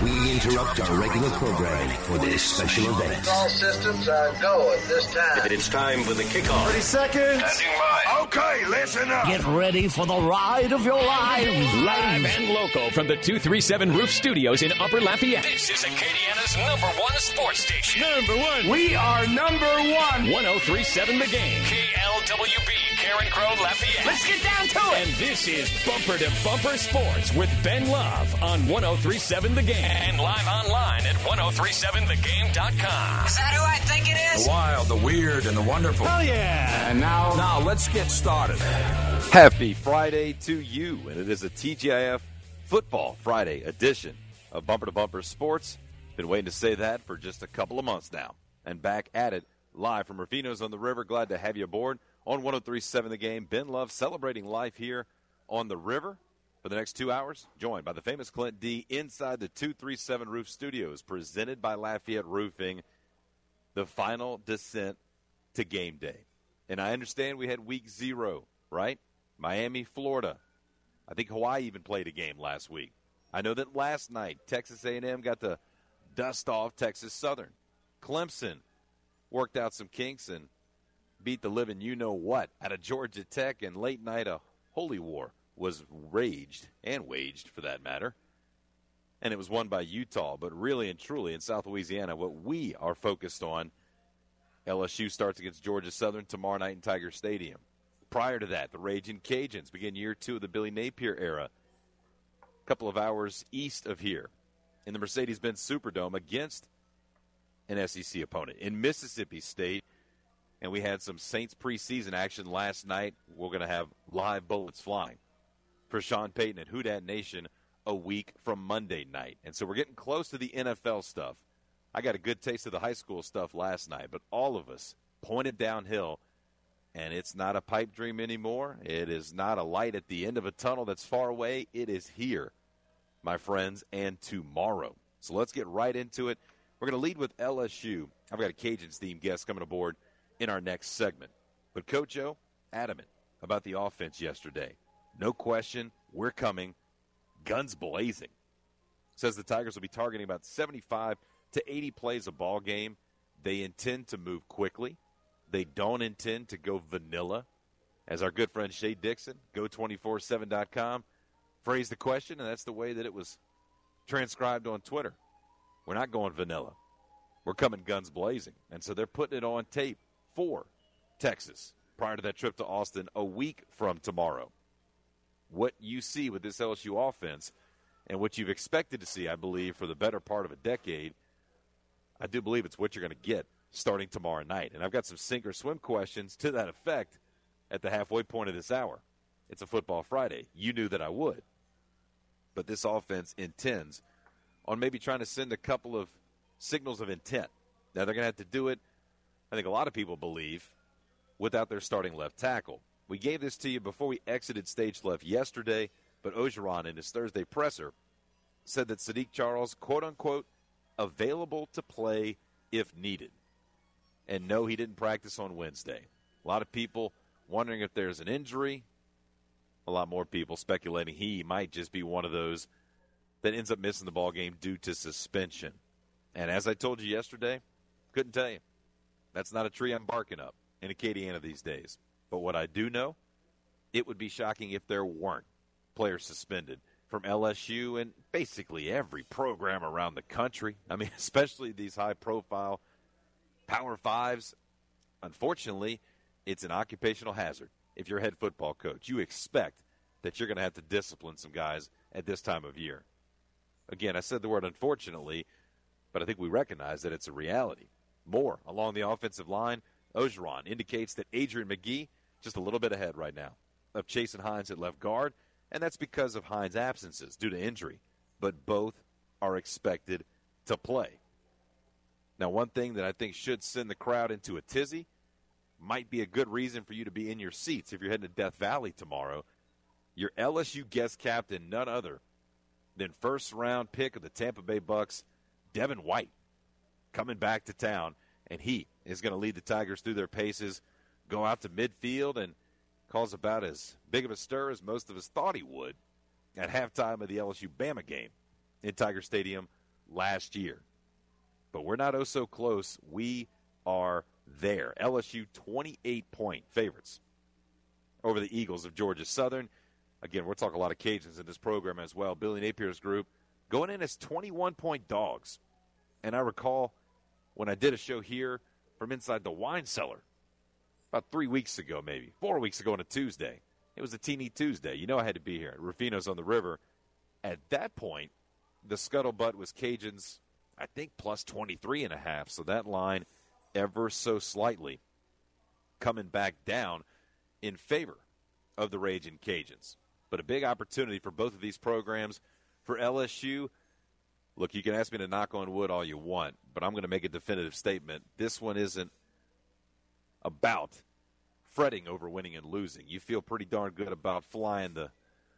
We interrupt our regular programming for this special event. All systems are go at this time. It's time for the kickoff. 30 seconds. Standing by. Okay, listen up. Get ready for the ride of your lives. Live and local from the 237 Roof Studios in Upper Lafayette. This is Acadiana's #1 sports station. Number one. We are number one. 1037 The Game. KLWB, Karen Crow, Lafayette. Let's get down to it. And this is Bumper to Bumper Sports with Ben Love on 1037 The Game. And live online at 1037thegame.com. Is that who I think it is? The wild, the weird, and the wonderful. Hell yeah. And now let's get started. Happy Friday to you, and it is a TGIF Football Friday edition of Bumper to Bumper Sports. Been waiting to say that for just a couple of months now. And back at it, live from Rufino's on the River. Glad to have you aboard on 1037 The Game. Ben Love celebrating life here on the river for the next 2 hours, joined by the famous Clint D inside the 237 Roof Studios, presented by Lafayette Roofing, the final descent to game day. And I understand we had week 0, right? Miami, Florida. I think Hawaii even played a game last week. I know that last night Texas A&M got to dust off Texas Southern. Clemson worked out some kinks and beat the living you-know-what out of Georgia Tech, and late night a holy war was raged, and waged for that matter, and it was won by Utah. But really and truly in South Louisiana, what we are focused on, LSU starts against Georgia Southern tomorrow night in Tiger Stadium. Prior to that, the Ragin' Cajuns begin year 2 of the Billy Napier era, a couple of hours east of here in the Mercedes-Benz Superdome against an SEC opponent in Mississippi State. And we had some Saints preseason action last night. We're going to have live bullets flying for Sean Payton and Houdat Nation a week from Monday night. And so we're getting close to the NFL stuff. I got a good taste of the high school stuff last night, but all of us pointed downhill, and it's not a pipe dream anymore. It is not a light at the end of a tunnel that's far away. It is here, my friends, and tomorrow. So let's get right into it. We're going to lead with LSU. I've got a Cajuns-themed guest coming aboard in our next segment. But Coach O, adamant about the offense yesterday. No question, we're coming guns blazing. Says the Tigers will be targeting about 75 to 80 plays a ball game. They intend to move quickly. They don't intend to go vanilla. As our good friend Shay Dixon, Go247.com, phrased the question, and that's the way that it was transcribed on Twitter. We're not going vanilla. We're coming guns blazing. And so they're putting it on tape for Texas prior to that trip to Austin a week from tomorrow. What you see with this LSU offense and what you've expected to see, I believe, for the better part of a decade, I do believe it's what you're going to get starting tomorrow night. And I've got some sink or swim questions to that effect at the halfway point of this hour. It's a Football Friday. You knew that I would. But this offense intends on maybe trying to send a couple of signals of intent. Now, they're going to have to do it, I think a lot of people believe, without their starting left tackle. We gave this to you before we exited stage left yesterday, but Ogeron in his Thursday presser said that Sadiq Charles, quote-unquote, available to play if needed. And no, he didn't practice on Wednesday. A lot of people wondering if there's an injury. A lot more people speculating he might just be one of those that ends up missing the ball game due to suspension. And as I told you yesterday, couldn't tell you. That's not a tree I'm barking up in Acadiana these days. But what I do know, it would be shocking if there weren't players suspended from LSU and basically every program around the country. I mean, especially these high-profile Power Fives. Unfortunately, it's an occupational hazard. If you're a head football coach, you expect that you're going to have to discipline some guys at this time of year. Again, I said the word unfortunately, but I think we recognize that it's a reality. More along the offensive line, Ogeron indicates that Adrian McGee just a little bit ahead right now of Chasen Hines at left guard, and that's because of Hines' absences due to injury. But both are expected to play. Now, one thing that I think should send the crowd into a tizzy, might be a good reason for you to be in your seats if you're heading to Death Valley tomorrow. Your LSU guest captain, none other than first-round pick of the Tampa Bay Bucks, Devin White, coming back to town, and he is going to lead the Tigers through their paces, go out to midfield, and cause about as big of a stir as most of us thought he would at halftime of the LSU-Bama game in Tiger Stadium last year. But we're not so close. We are there. LSU 28-point favorites over the Eagles of Georgia Southern. Again, we're talking a lot of Cajuns in this program as well. Billy Napier's group going in as 21-point dogs. And I recall when I did a show here from inside the wine cellar about 3 weeks ago, maybe 4 weeks ago on a Tuesday. It was a teeny Tuesday. You know I had to be here at Rufino's on the River. At that point, the scuttlebutt was Cajuns, I think, plus 23.5. So that line ever so slightly coming back down in favor of the Ragin' Cajuns. But a big opportunity for both of these programs. For LSU, look, you can ask me to knock on wood all you want, but I'm going to make a definitive statement. This one isn't about fretting over winning and losing. You feel pretty darn good about flying the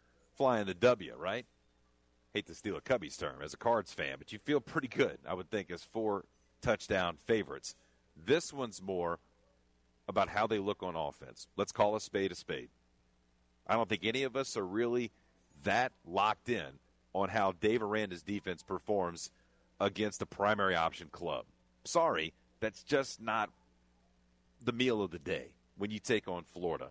W, right? Hate to steal a Cubbies term as a Cards fan, but you feel pretty good, I would think, as 4-touchdown favorites. This one's more about how they look on offense. Let's call a spade a spade. I don't think any of us are really that locked in on how Dave Aranda's defense performs against the primary option club. Sorry, that's just not the meal of the day when you take on Florida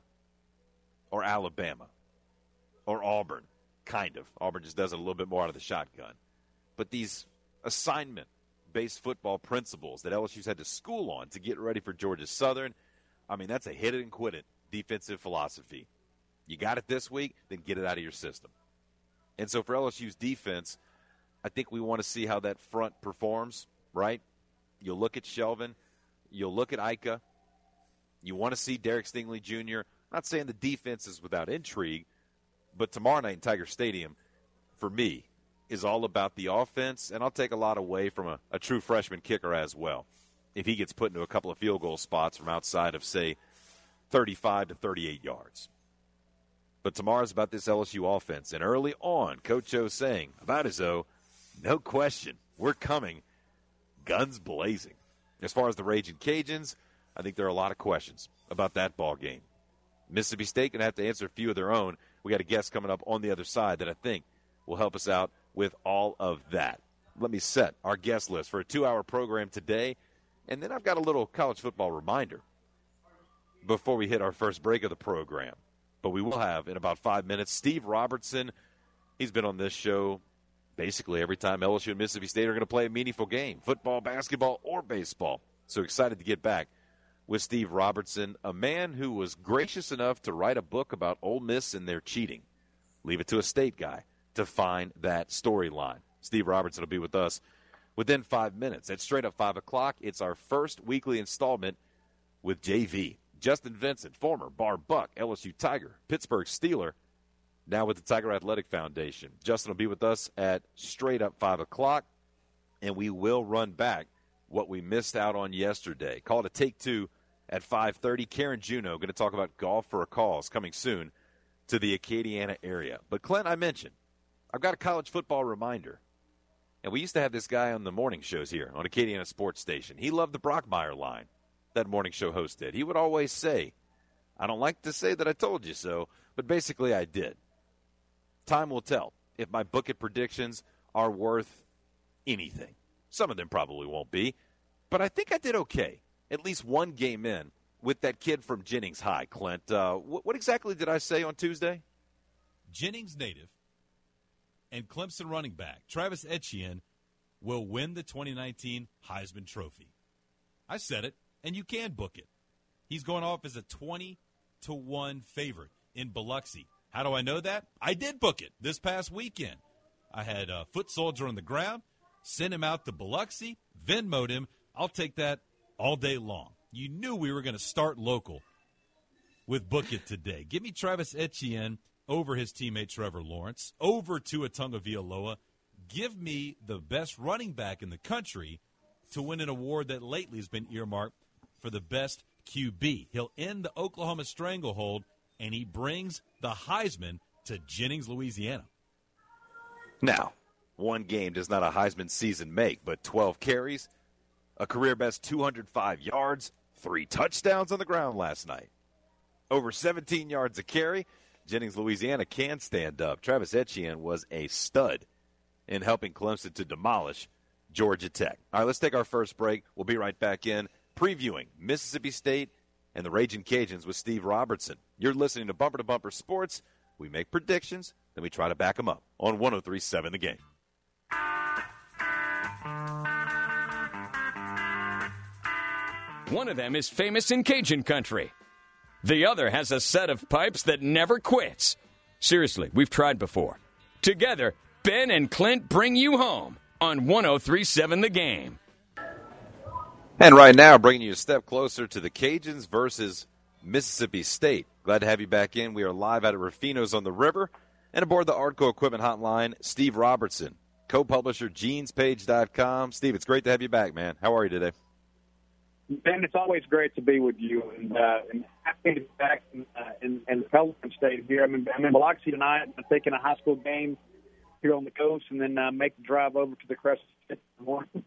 or Alabama or Auburn, kind of. Auburn just does it a little bit more out of the shotgun. But these assignment-based football principles that LSU's had to school on to get ready for Georgia Southern, I mean, that's a hit-it-and-quit-it defensive philosophy. You got it this week, then get it out of your system. And so for LSU's defense, I think we want to see how that front performs, right? You'll look at Shelvin. You'll look at Ika. You want to see Derek Stingley Jr. I'm not saying the defense is without intrigue, but tomorrow night in Tiger Stadium, for me, is all about the offense, and I'll take a lot away from a true freshman kicker as well. If he gets put into a couple of field goal spots from outside of, say, 35 to 38 yards. But tomorrow's about this LSU offense. And early on, Coach O saying about his no question, we're coming guns blazing. As far as the Ragin' Cajuns, I think there are a lot of questions about that ball game. Mississippi State going to have to answer a few of their own. We got a guest coming up on the other side that I think will help us out with all of that. Let me set our guest list for a 2-hour program today. And then I've got a little college football reminder before we hit our first break of the program. But we will have, in about 5 minutes, Steve Robertson. He's been on this show basically every time LSU and Mississippi State are going to play a meaningful game, football, basketball, or baseball. So excited to get back with Steve Robertson, a man who was gracious enough to write a book about Ole Miss and their cheating. Leave it to a State guy to find that storyline. Steve Robertson will be with us within 5 minutes. At Straight Up 5 o'clock, it's our first weekly installment with JV. Justin Vincent, former Bar Buck, LSU Tiger, Pittsburgh Steeler, now with the Tiger Athletic Foundation. Justin will be with us at Straight Up 5 o'clock, and we will run back what we missed out on yesterday. Call it a Take Two at 5:30. Karen Juneau going to talk about golf for a cause coming soon to the Acadiana area. But, Clint, I mentioned, I've got a college football reminder. And we used to have this guy on the morning shows here on Acadiana Sports Station. He loved the Brockmeyer line that morning show host did. He would always say, I don't like to say that I told you so, but basically I did. Time will tell if my book it predictions are worth anything. Some of them probably won't be, but I think I did okay. At least one game in with that kid from Jennings High, Clint. What exactly did I say on Tuesday? Jennings native and Clemson running back Travis Etienne will win the 2019 Heisman Trophy. I said it, and you can book it. He's going off as a 20-1 favorite in Biloxi. How do I know that? I did book it this past weekend. I had a foot soldier on the ground, sent him out to Biloxi, Venmo'd him. I'll take that all day long. You knew we were going to start local with Book It today. Give me Travis Etienne over his teammate Trevor Lawrence, over Tua Tagovailoa. Give me the best running back in the country to win an award that lately has been earmarked for the best QB. He'll end the Oklahoma stranglehold, and he brings the Heisman to Jennings, Louisiana. Now, one game does not a Heisman season make, but 12 carries, a career-best 205 yards, 3 touchdowns on the ground last night. Over 17 yards a carry, Jennings, Louisiana can stand up. Travis Etienne was a stud in helping Clemson to demolish Georgia Tech. All right, let's take our first break. We'll be right back in previewing Mississippi State and the Raging Cajuns with Steve Robertson. You're listening to Bumper to Bumper Sports. We make predictions, then we try to back them up on 103.7 The Game. One of them is famous in Cajun country. The other has a set of pipes that never quits. Seriously, we've tried before. Together, Ben and Clint bring you home on 103.7 The Game. And right now, bringing you a step closer to the Cajuns versus Mississippi State. Glad to have you back in. We are live out at Rufino's on the River. And aboard the Artco Equipment Hotline, Steve Robertson, co-publisher, jeanspage.com. Steve, it's great to have you back, man. How are you today? Ben, it's always great to be with you, and happy to be back in the Pelican State here. I'm in Biloxi tonight. I'm taking a high school game here on the coast, and then make the drive over to the Crescent State in the morning.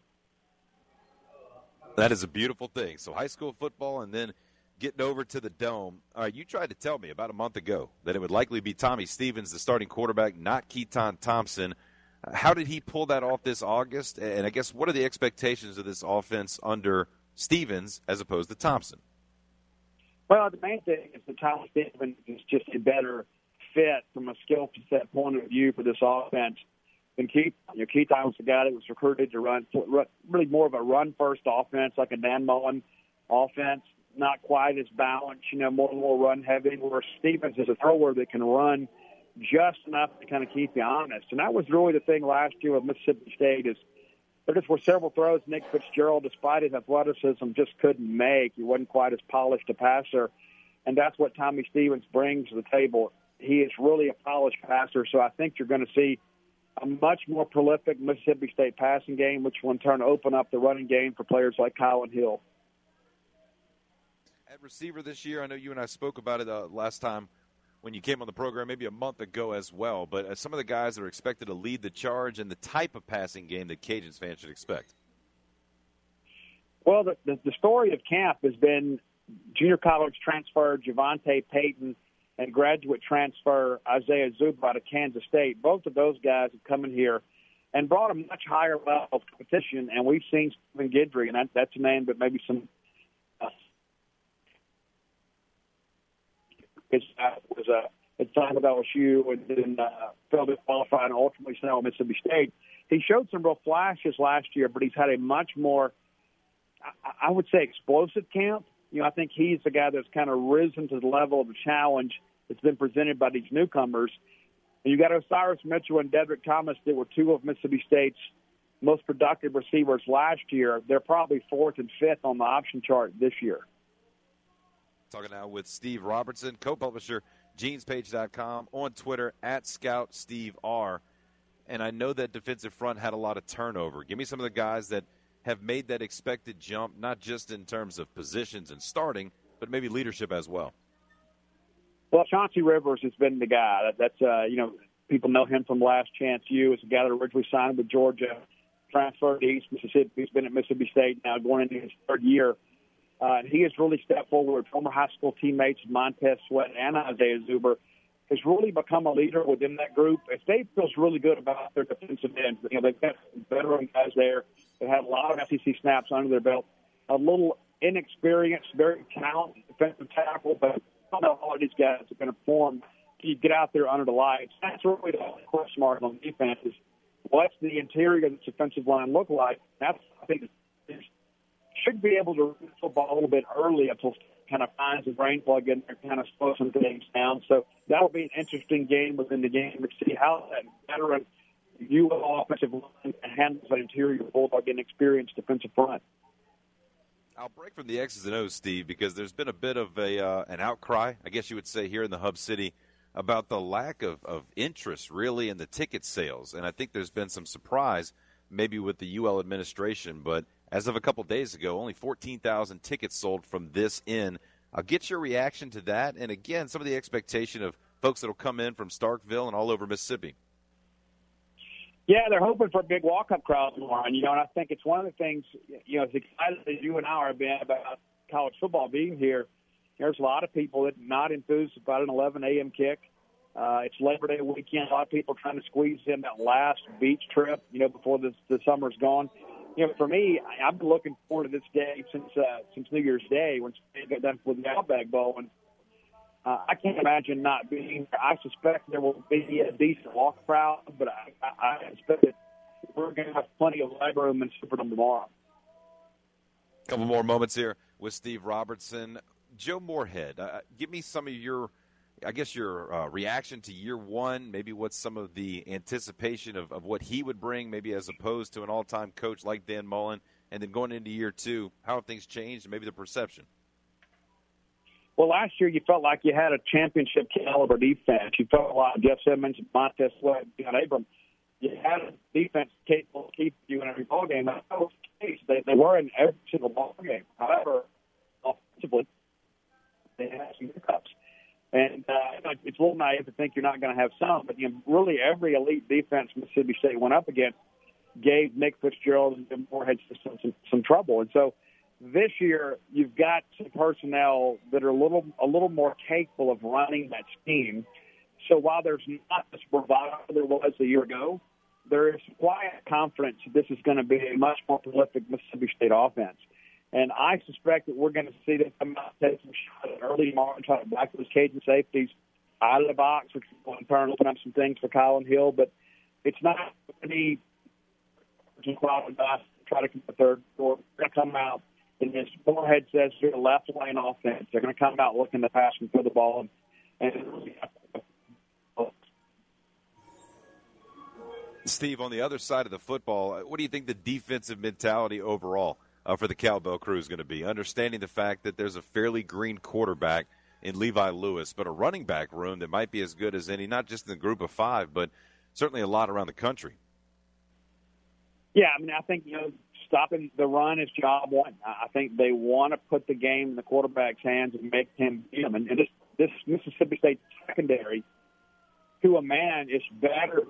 That is a beautiful thing. So high school football and then getting over to the Dome. All right, you tried to tell me about a month ago that it would likely be Tommy Stevens, the starting quarterback, not Keaton Thompson. How did he pull that off this August? And I guess what are the expectations of this offense under Stevens as opposed to Thompson? Well, the main thing is that Tommy Stevens is just a better fit from a skill set point of view for this offense than Keaton. Keaton was the guy that was recruited to run really more of a run-first offense, like a Dan Mullen offense, not quite as balanced, more run-heavy, where Stevens is a thrower that can run just enough to kind of keep you honest. And that was really the thing last year with Mississippi State is there just were several throws Nick Fitzgerald, despite his athleticism, just couldn't make. He wasn't quite as polished a passer, and that's what Tommy Stevens brings to the table. He is really a polished passer, so I think you're going to see a much more prolific Mississippi State passing game, which will in turn open up the running game for players like Colin Hill. At receiver this year, I know you and I spoke about it last time when you came on the program, maybe a month ago as well, but some of the guys that are expected to lead the charge and the type of passing game that Cajuns fans should expect. Well, the story of camp has been junior college transfer Javante Payton and graduate transfer Isaiah Zuba out of Kansas State. Both of those guys have come in here and brought a much higher level of competition, and we've seen Stephen Guidry, and that's a name, but maybe some it's time with LSU and then failed to qualify and ultimately signed with Mississippi State. He showed some real flashes last year, but he's had a much more, I would say, explosive camp. I think he's the guy that's kind of risen to the level of the challenge that's been presented by these newcomers. And you got Osiris Mitchell and Dedrick Thomas that were two of Mississippi State's most productive receivers last year. They're probably fourth and fifth on the option chart this year. Talking now with Steve Robertson, co-publisher, jeanspage.com, on Twitter, @ScoutSteveR. And I know that defensive front had a lot of turnover. Give me some of the guys that have made that expected jump, not just in terms of positions and starting, but maybe leadership as well. Well, Chauncey Rivers has been the guy. That's people know him from Last Chance U. It's a guy that originally signed with Georgia, transferred to East Mississippi. He's been at Mississippi State now going into his third year. He has really stepped forward. Former high school teammates Montez Sweat and Isaiah Zuber has really become a leader within that group. State feels really good about their defensive ends. They've got veteran guys there that have a lot of SEC snaps under their belt. A little inexperienced, very talented defensive tackle, but I don't know how all of these guys are going to perform. You get out there under the lights. That's really the only question mark on defense is what's the interior of this defensive line look like? That's, I think, should be able to run the football a little bit early until kind of finds the brain plug in there, kind of slow some things down. So that'll be an interesting game within the game to see how that veteran UL offensive line handles that interior Bulldog and experienced defensive front. I'll break from the X's and O's, Steve, because there's been a bit of an outcry, I guess you would say, here in the Hub City about the lack of interest, really, in the ticket sales. And I think there's been some surprise, maybe with the UL administration, but as of a couple days ago, only 14,000 tickets sold from this in. I'll get your reaction to that, and again, some of the expectation of folks that will come in from Starkville and all over Mississippi. Yeah, they're hoping for a big walk-up crowd tomorrow, and I think it's one of the things, as excited as you and I are being about college football being here, there's a lot of people that are not enthused about an 11 a.m. kick. It's Labor Day weekend. A lot of people trying to squeeze in that last beach trip, before the summer's gone. For me, I've been looking forward to this day since New Year's Day when State got done with the Outback Bowl. And I can't imagine not being there. I suspect there will be a decent walk crowd, but I expect that we're going to have plenty of leg room in Superdome tomorrow. A couple more moments here with Steve Robertson. Joe Moorhead, give me some of your reaction to year one, maybe what's some of the anticipation of what he would bring, maybe as opposed to an all-time coach like Dan Mullen, and then going into year two, how have things changed, and maybe the perception? Well, last year you felt like you had a championship caliber defense. You felt like Jeff Simmons, Montez Sweat, and Abram. You had a defense capable of keeping you in every ball game. That was the case. They were in every single ball game. However, offensively, they had some hiccups. And it's a little naive to think you're not going to have some, but really every elite defense Mississippi State went up against gave Nick Fitzgerald and Moorhead some trouble. And so this year you've got some personnel that are a little more capable of running that scheme. So while there's not this bravado there was a year ago, there is quiet confidence that this is going to be a much more prolific Mississippi State offense. And I suspect that we're going to see them come out and take some shots early March, try to back those Cajun safeties out of the box, which will in turn open up some things for Colin Hill. But it's not going to be quality guys to try to come to third. They're going to come out, and as Moorhead says, they're a left lane offense. They're going to come out looking to pass and throw the ball. And Steve, on the other side of the football, what do you think the defensive mentality overall for the Cowbell crew is going to be? Understanding the fact that there's a fairly green quarterback in Levi Lewis, but a running back room that might be as good as any, not just in the group of five, but certainly a lot around the country. Yeah, I think, stopping the run is job one. I think they want to put the game in the quarterback's hands and make him beat them. And this Mississippi State secondary, to a man, is better.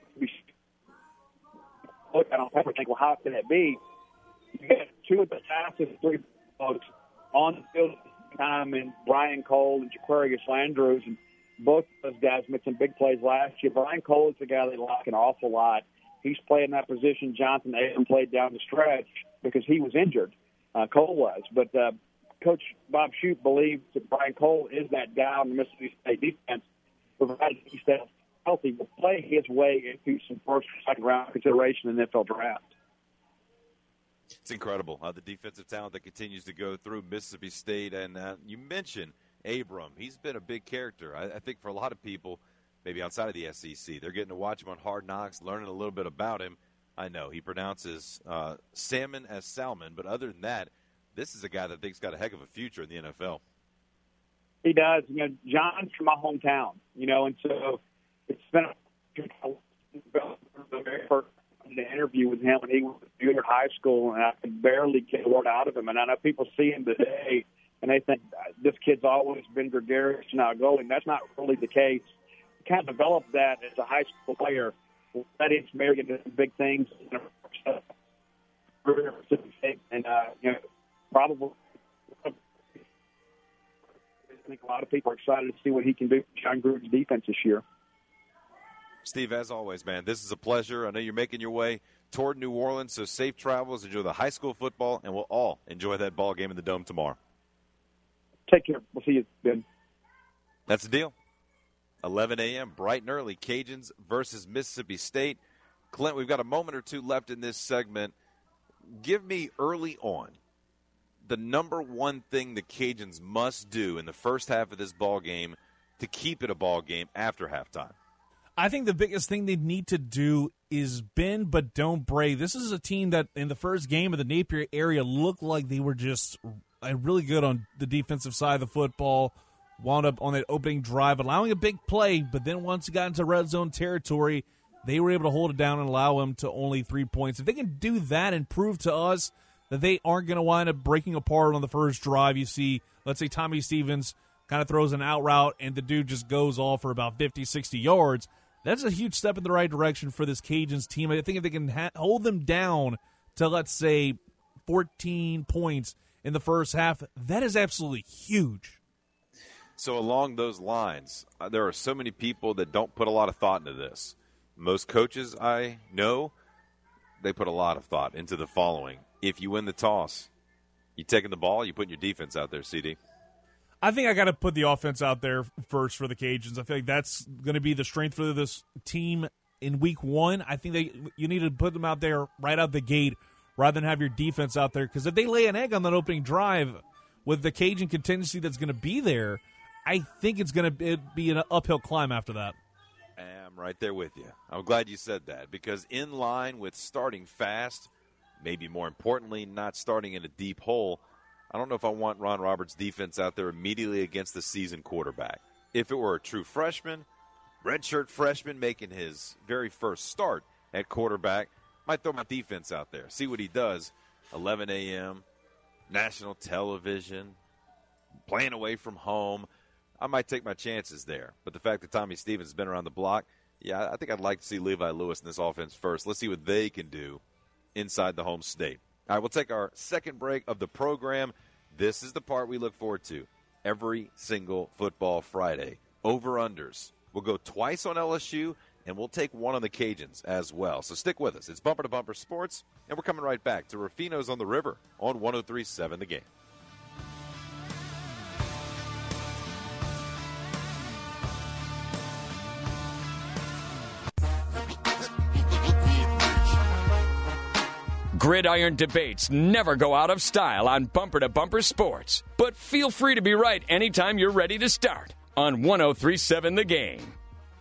Look at on paper, think, well, how can it be? You got two of the fastest three folks on the field at the time, and Brian Cole and Jaquarius Landrews, and both of those guys made some big plays last year. Brian Cole is the guy they like an awful lot. He's playing that position Jonathan Abram played down the stretch because he was injured. Cole was. But Coach Bob Shoup believes that Brian Cole is that guy on the Mississippi State defense, provided he stays healthy, will play his way into some first or second round consideration in the NFL draft. It's incredible, the defensive talent that continues to go through Mississippi State. And you mentioned Abram. He's been a big character. I think for a lot of people, maybe outside of the SEC, they're getting to watch him on Hard Knocks, learning a little bit about him. I know he pronounces salmon as salmon, but other than that, this is a guy that I think's got a heck of a future in the NFL. He does. John's from my hometown, and so it's been the very first interview with him when he was a junior high school, and I could barely get a word out of him. And I know people see him today, and they think this kid's always been gregarious and outgoing. That's not really the case. He kind of developed that as a high school player. That is married into big things. And, probably I think a lot of people are excited to see what he can do for John Gruden's defense this year. Steve, as always, man, this is a pleasure. I know you're making your way toward New Orleans, so safe travels. Enjoy the high school football, and we'll all enjoy that ball game in the Dome tomorrow. Take care. We'll see you then. That's the deal. 11 a.m., bright and early, Cajuns versus Mississippi State. Clint, we've got a moment or two left in this segment. Give me early on the number one thing the Cajuns must do in the first half of this ball game to keep it a ball game after halftime. I think the biggest thing they need to do is bend but don't break. This is a team that in the first game of the Napier area looked like they were just really good on the defensive side of the football, wound up on that opening drive, allowing a big play, but then once it got into red zone territory, they were able to hold it down and allow them to only 3 points. If they can do that and prove to us that they aren't going to wind up breaking apart on the first drive, you see, let's say Tommy Stevens kind of throws an out route and the dude just goes off for about 50, 60 yards, that's a huge step in the right direction for this Cajuns team. I think if they can hold them down to, let's say, 14 points in the first half, that is absolutely huge. So along those lines, there are so many people that don't put a lot of thought into this. Most coaches I know, they put a lot of thought into the following. If you win the toss, you taking the ball, you putting your defense out there, CD? I think I got to put the offense out there first for the Cajuns. I feel like that's going to be the strength for this team in week one. I think you need to put them out there right out the gate rather than have your defense out there. Because if they lay an egg on that opening drive with the Cajun contingency that's going to be there, I think it's going to be an uphill climb after that. I'm right there with you. I'm glad you said that because in line with starting fast, maybe more importantly, not starting in a deep hole, I don't know if I want Ron Roberts' defense out there immediately against the seasoned quarterback. If it were a true freshman, redshirt freshman making his very first start at quarterback, might throw my defense out there, see what he does. 11 a.m., national television, playing away from home. I might take my chances there. But the fact that Tommy Stevens has been around the block, yeah, I think I'd like to see Levi Lewis in this offense first. Let's see what they can do inside the home state. All right, we'll take our second break of the program. This is the part we look forward to every single football Friday. Over-unders. We'll go twice on LSU, and we'll take one on the Cajuns as well. So stick with us. It's Bumper to Bumper Sports, and we're coming right back to Ruffino's on the River on 103.7 The Game. Gridiron debates never go out of style on Bumper to Bumper Sports. But feel free to be right anytime you're ready to start on 103.7 The Game.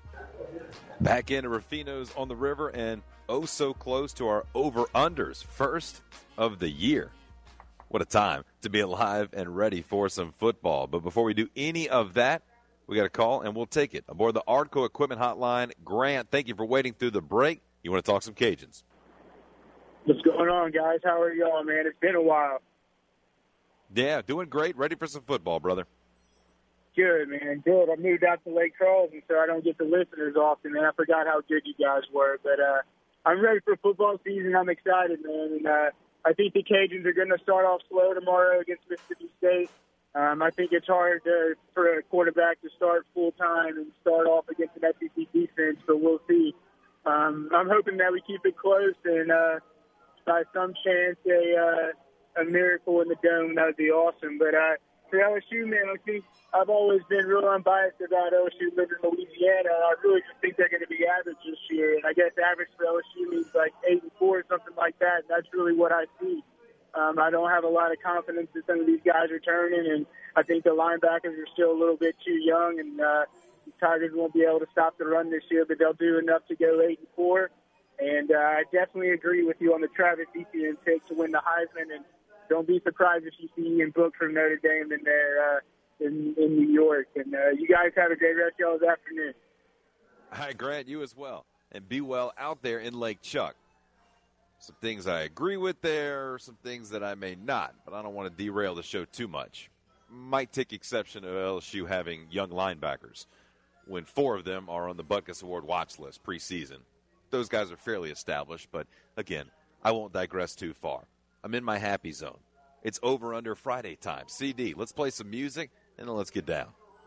Back into Ruffino's on the River and oh so close to our over-unders. First of the year. What a time to be alive and ready for some football. But before we do any of that, we got a call and we'll take it. Aboard the Ardco Equipment Hotline, Grant, thank you for waiting through the break. You want to talk some Cajuns? What's going on, guys? How are y'all, man? It's been a while. Yeah, doing great. Ready for some football, brother. Good, man. Good. I moved out to Lake Charles, and so I don't get the listeners often, and I forgot how good you guys were. But I'm ready for football season. I'm excited, man. And I think the Cajuns are going to start off slow tomorrow against Mississippi State. I think it's hard for a quarterback to start full-time and start off against an SEC defense, but we'll see. I'm hoping that we keep it close and by some chance a miracle in the dome. That would be awesome. But for LSU, man, I think I've always been real unbiased about LSU living in Louisiana. I really just think they're going to be average this year. And I guess average for LSU means like 8-4 or something like that. And that's really what I see. I don't have a lot of confidence that some of these guys are turning, and I think the linebackers are still a little bit too young, and the Tigers won't be able to stop the run this year, but they'll do enough to go 8-4. And I definitely agree with you on the Travis Etienne pick to win the Heisman, and don't be surprised if you see Ian Book from Notre Dame in there in New York. And you guys have a great rest of y'all's afternoon. Hi, Grant, you as well. And be well out there in Lake Chuck. Some things I agree with there, some things that I may not, but I don't want to derail the show too much. Might take exception to LSU having young linebackers when 4 of them are on the Butkus Award watch list preseason. Those guys are fairly established, but again, I won't digress too far. I'm in my happy zone. It's over-under Friday time. CD, let's play some music, and then let's get down.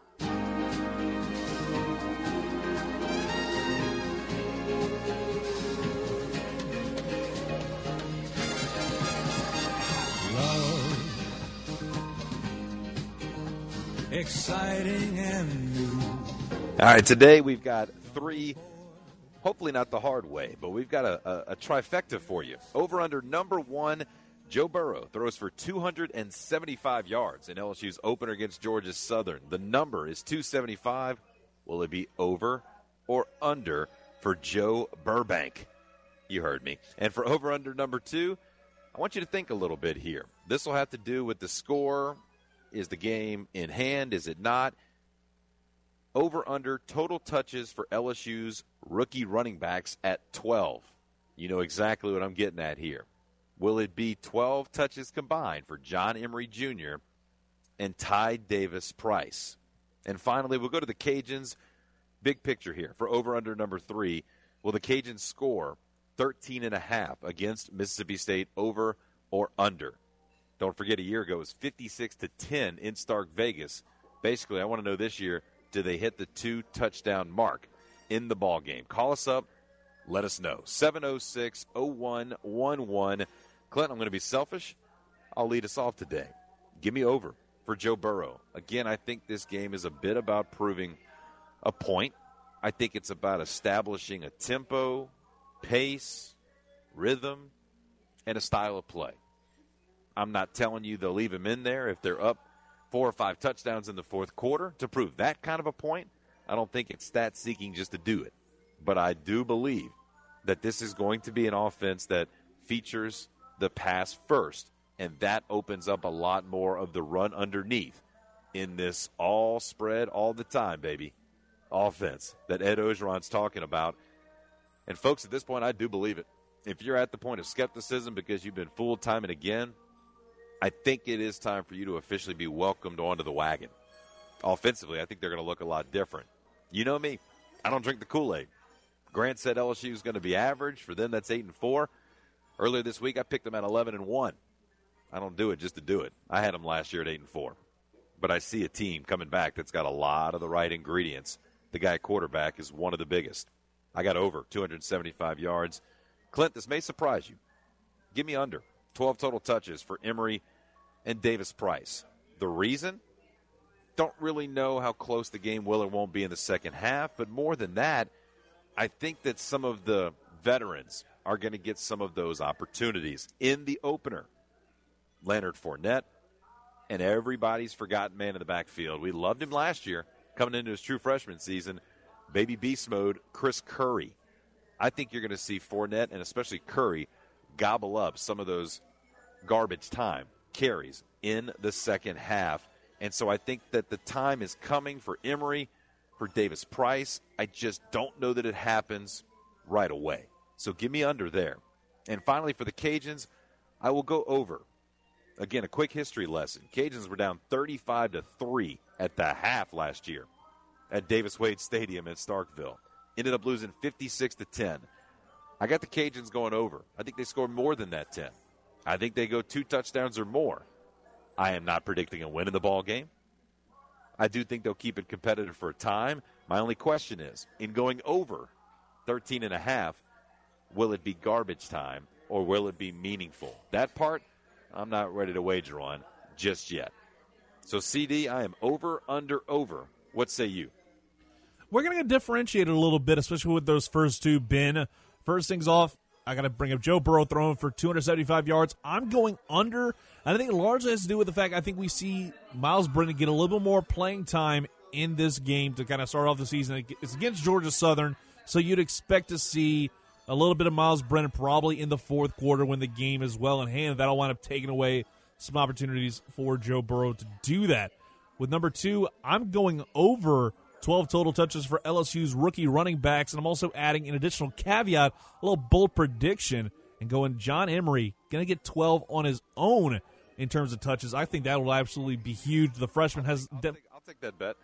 Exciting and new. All right, today we've got 3, hopefully not the hard way, but we've got a trifecta for you. Over under number 1, Joe Burrow throws for 275 yards in LSU's opener against Georgia Southern. The number is 275. Will it be over or under for Joe Burbank? You heard me. And for over under number 2, I want you to think a little bit here. This will have to do with the score. Is the game in hand? Is it not? Over under total touches for LSU's rookie running backs at 12. You know exactly what I'm getting at here. Will it be 12 touches combined for John Emery Jr. and Ty Davis Price? And finally, we'll go to the Cajuns. Big picture here for over under number 3. Will the Cajuns score 13.5 against Mississippi State, over or under? Don't forget, a year ago it was 56-10 in Stark Vegas Basically, I want to know this year, do they hit the 2-touchdown mark in the ball game? Call us up. Let us know. 706-0111. Clint, I'm going to be selfish. I'll lead us off today. Give me over for Joe Burrow. Again, I think this game is a bit about proving a point. I think it's about establishing a tempo, pace, rhythm, and a style of play. I'm not telling you they'll leave him in there if they're up 4 or 5 touchdowns in the fourth quarter to prove that kind of a point. I don't think it's stat-seeking just to do it. But I do believe that this is going to be an offense that features the pass first, and that opens up a lot more of the run underneath in this all spread all the time, baby, offense that Ed Orgeron's talking about. And, folks, at this point, I do believe it. If you're at the point of skepticism because you've been fooled time and again, I think it is time for you to officially be welcomed onto the wagon. Offensively, I think they're going to look a lot different. You know me. I don't drink the Kool-Aid. Grant said LSU is going to be average. For them, that's 8-4. Earlier this week, I picked them at 11-1. I don't do it just to do it. I had them last year at 8-4. But I see a team coming back that's got a lot of the right ingredients. The guy quarterback is one of the biggest. I got over 275 yards. Clint, this may surprise you. Give me under 12 total touches for Emory and Davis Price. The reason? Don't really know how close the game will or won't be in the second half, but more than that, I think that some of the veterans are going to get some of those opportunities in the opener. Leonard Fournette and everybody's forgotten man in the backfield. We loved him last year coming into his true freshman season. Baby beast mode, Chris Curry. I think you're going to see Fournette and especially Curry gobble up some of those garbage time carries in the second half. And so I think that the time is coming for Emory, for Davis Price. I just don't know that it happens right away. So give me under there. And finally, for the Cajuns, I will go over. Again, a quick history lesson. Cajuns were down 35-3 at the half last year at Davis Wade Stadium in Starkville. Ended up losing 56-10. I got the Cajuns going over. I think they score more than that 10. I think they go 2 touchdowns or more. I am not predicting a win in the ball game. I do think they'll keep it competitive for a time. My only question is, in going over 13.5, will it be garbage time or will it be meaningful? That part, I'm not ready to wager on just yet. So, CD, I am over, under, over. What say you? We're going to differentiate it a little bit, especially with those first two. Ben, first things off, I got to bring up Joe Burrow throwing for 275 yards. I'm going under, and I think it largely has to do with the fact I think we see Miles Brennan get a little bit more playing time in this game to kind of start off the season. It's against Georgia Southern, so you'd expect to see a little bit of Miles Brennan probably in the fourth quarter when the game is well in hand. That'll wind up taking away some opportunities for Joe Burrow to do that. With number 2, I'm going over 12 total touches for LSU's rookie running backs, and I'm also adding an additional caveat, a little bold prediction, and going John Emery, going to get 12 on his own in terms of touches. I think that will absolutely be huge. The freshman has. I'll take that bet.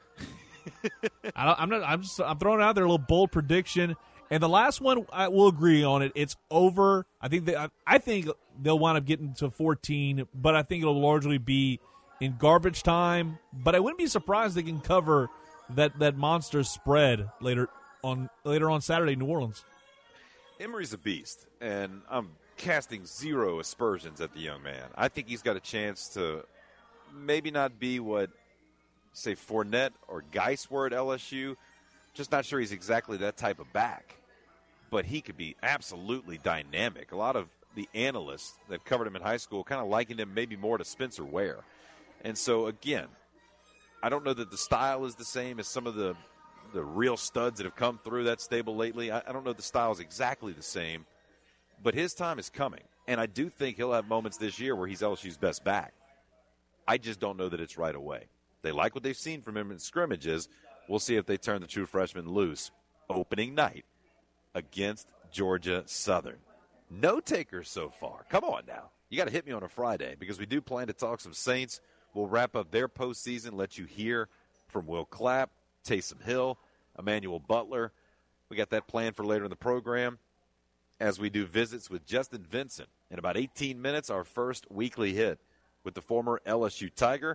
I'm throwing it out there, a little bold prediction. And the last one, I will agree on it. It's over. I think they'll wind up getting to 14, but I think it'll largely be in garbage time. But I wouldn't be surprised they can cover that monster spread later on Saturday in New Orleans. Emory's a beast, and I'm casting zero aspersions at the young man. I think he's got a chance to maybe not be what, say, Fournette or Geis were at LSU. Just not sure he's exactly that type of back. But he could be absolutely dynamic. A lot of the analysts that covered him in high school kind of likened him maybe more to Spencer Ware. And so, again, I don't know that the style is the same as some of the real studs that have come through that stable lately. I don't know the style is exactly the same. But his time is coming. And I do think he'll have moments this year where he's LSU's best back. I just don't know that it's right away. They like what they've seen from him in scrimmages. We'll see if they turn the true freshman loose opening night against Georgia Southern. No takers so far. Come on now. You got to hit me on a Friday because we do plan to talk some Saints. We'll wrap up their postseason, let you hear from Will Clapp, Taysom Hill, Emmanuel Butler. We got that planned for later in the program as we do visits with Justin Vincent. In about 18 minutes, our first weekly hit with the former LSU Tiger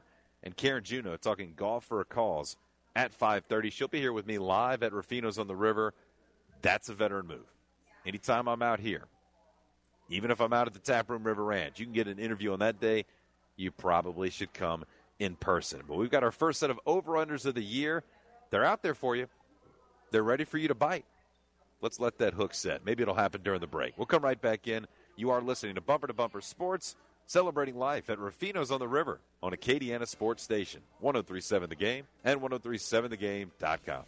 and Karen Juneau talking golf for a cause at 5:30. She'll be here with me live at Rufino's on the River. That's a veteran move. Anytime I'm out here, even if I'm out at the Taproom River Ranch, you can get an interview on that day. You probably should come in person. But we've got our first set of over-unders of the year. They're out there for you. They're ready for you to bite. Let's let that hook set. Maybe it'll happen during the break. We'll come right back in. You are listening to Bumper Sports, celebrating life at Rufino's on the River on Acadiana Sports Station, 103.7 The Game and 103.7thegame.com.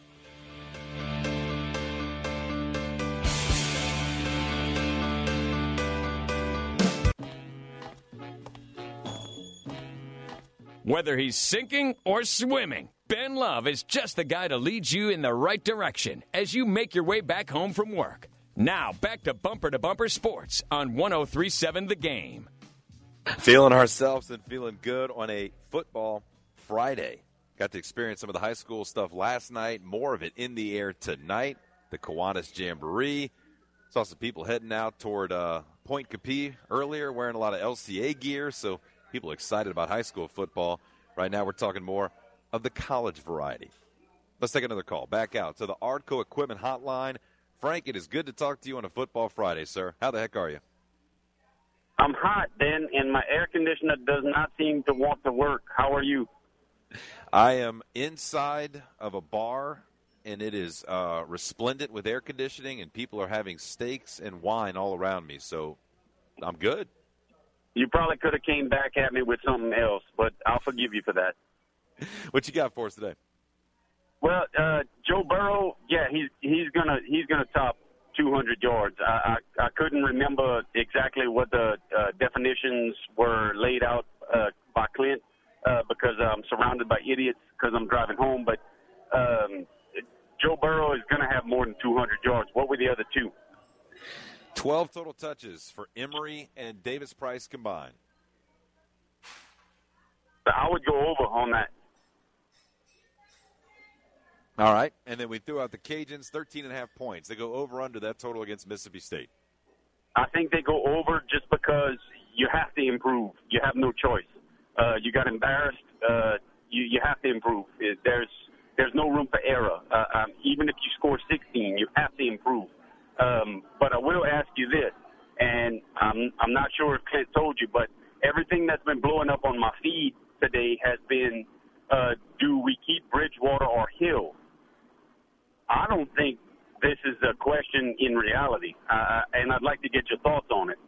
Whether he's sinking or swimming, Ben Love is just the guy to lead you in the right direction as you make your way back home from work. Now, back to Bumper Sports on 103.7 The Game. Feeling ourselves and feeling good on a football Friday. Got to experience some of the high school stuff last night. More of it in the air tonight. The Kiwanis Jamboree. Saw some people heading out toward Point Capee earlier, wearing a lot of LCA gear. So people excited about high school football. Right now we're talking more of the college variety. Let's take another call. Back out to the Ardco Equipment Hotline. Frank, it is good to talk to you on a football Friday, sir. How the heck are you? I'm hot, Ben, and my air conditioner does not seem to want to work. How are you? I am inside of a bar, and it is resplendent with air conditioning, and people are having steaks and wine all around me, so I'm good. You probably could have came back at me with something else, but I'll forgive you for that. What you got for us today? Well, Joe Burrow, yeah, he's gonna top 200 yards. I couldn't remember exactly what the definitions were laid out by Clint because I'm surrounded by idiots because I'm driving home. But Joe Burrow is going to have more than 200 yards. What were the other two? 12 total touches for Emory and Davis Price combined. I would go over on that. All right, and then we threw out the Cajuns, 13.5 points. They go over under that total against Mississippi State. I think they go over just because you have to improve. You have no choice. You got embarrassed. You have to improve. There's no room for error. Even if you score 16, you have to improve. But I will ask you this, and I'm not sure if Clint told you, but everything that's been blowing up on my feed today has been, do we keep Bridgewater or Hill? I don't think this is a question in reality, and I'd like to get your thoughts on it.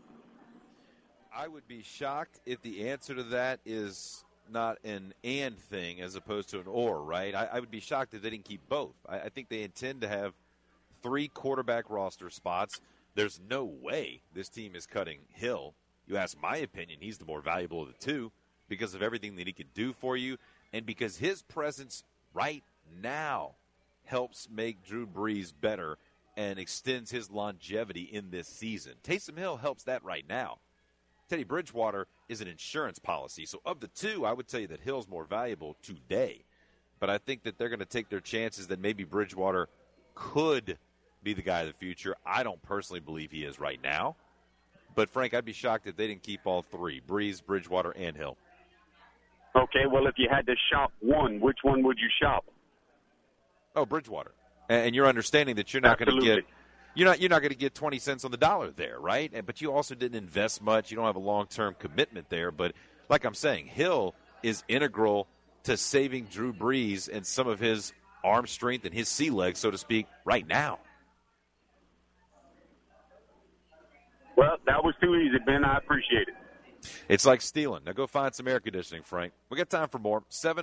I would be shocked if the answer to that is not an and thing as opposed to an or, right? I would be shocked if they didn't keep both. I think they intend to have 3 quarterback roster spots. There's no way this team is cutting Hill. You ask my opinion, he's the more valuable of the two because of everything that he can do for you and because his presence right now helps make Drew Brees better and extends his longevity in this season. Taysom Hill helps that right now. Teddy Bridgewater is an insurance policy. So of the two, I would tell you that Hill's more valuable today. But I think that they're going to take their chances that maybe Bridgewater could be the guy of the future. I don't personally believe he is right now. But, Frank, I'd be shocked if they didn't keep all three, Brees, Bridgewater, and Hill. Okay, well, if you had to shop one, which one would you shop? Oh, Bridgewater. And you're understanding that you're not going to get you're not going to get 20 cents on the dollar there, right? But you also didn't invest much. You don't have a long-term commitment there. But like I'm saying, Hill is integral to saving Drew Brees and some of his arm strength and his sea legs, so to speak, right now. Well, that was too easy, Ben. I appreciate it. It's like stealing. Now go find some air conditioning, Frank. We got time for more.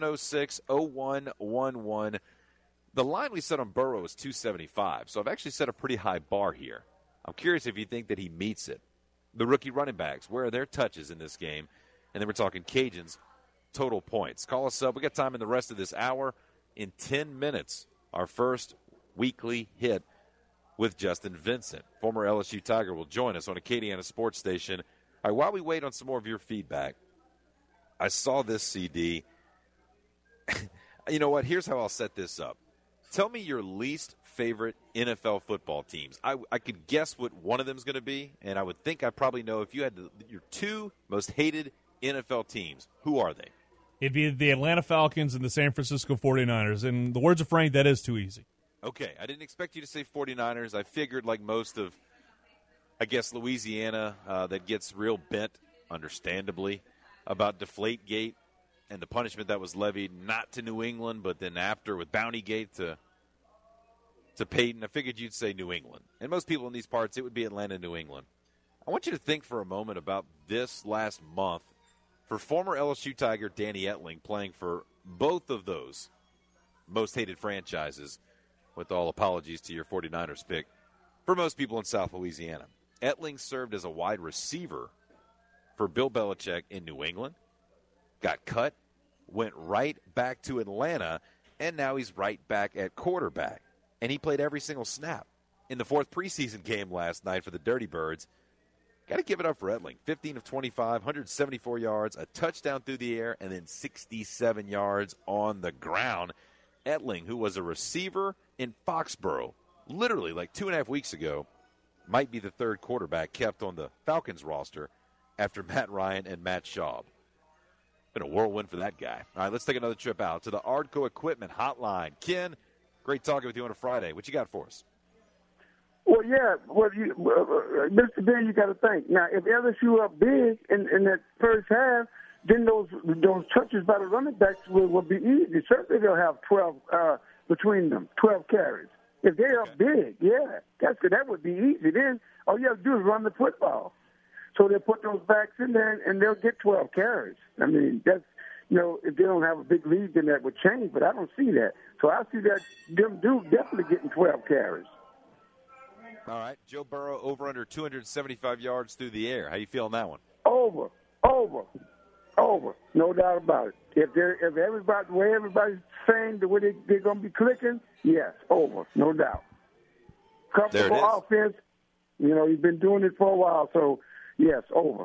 706-0111. The line we set on Burrow is 275, so I've actually set a pretty high bar here. I'm curious if you think that he meets it. The rookie running backs, where are their touches in this game? And then we're talking Cajuns, total points. Call us up. We got time in the rest of this hour. In 10 minutes, our first weekly hit with Justin Vincent. Former LSU Tiger will join us on Acadiana Sports Station. All right, while we wait on some more of your feedback, I saw this CD. You know what? Here's how I'll set this up. Tell me your least favorite NFL football teams. I could guess what one of them is going to be, and I would think I probably know if you had your 2 most hated NFL teams. Who are they? It'd be the Atlanta Falcons and the San Francisco 49ers. In the words of Frank, that is too easy. Okay, I didn't expect you to say 49ers. I figured, like most of, I guess, Louisiana, that gets real bent, understandably, about Deflategate and the punishment that was levied not to New England, but then after with Bountygate to Peyton. I figured you'd say New England. And most people in these parts, it would be Atlanta, New England. I want you to think for a moment about this last month for former LSU Tiger Danny Etling playing for both of those most hated franchises, with all apologies to your 49ers pick, for most people in South Louisiana. Etling served as a wide receiver for Bill Belichick in New England, got cut, went right back to Atlanta, and now he's right back at quarterback. And he played every single snap in the fourth preseason game last night for the Dirty Birds. Got to give it up for Etling. 15 of 25, 174 yards, a touchdown through the air, and then 67 yards on the ground. Etling, who was a receiver in Foxborough, literally like 2.5 weeks ago, might be the third quarterback kept on the Falcons roster after Matt Ryan and Matt Schaub. Been a whirlwind for that guy. All right, let's take another trip out to the Ardco Equipment Hotline. Ken, great talking with you on a Friday. What you got for us? Well, yeah. Mr. Ben, you got to think. Now, if LSU up big in that first half, then those touches by the running backs will be easy. Certainly they'll have 12 between them, 12 carries. If they're up big, yeah, that would be easy. Then all you have to do is run the football. So they'll put those backs in there, and they'll get 12 carries. I mean, that's, if they don't have a big lead, then that would change, but I don't see that. So I see that them definitely getting 12 carries. All right, Joe Burrow over under 275 yards through the air. How you feeling that one? Over, no doubt about it. If everybody, the way everybody's saying, the way they're going to be clicking, yes, over, no doubt. Comfortable offense. He's been doing it for a while, so yes, over.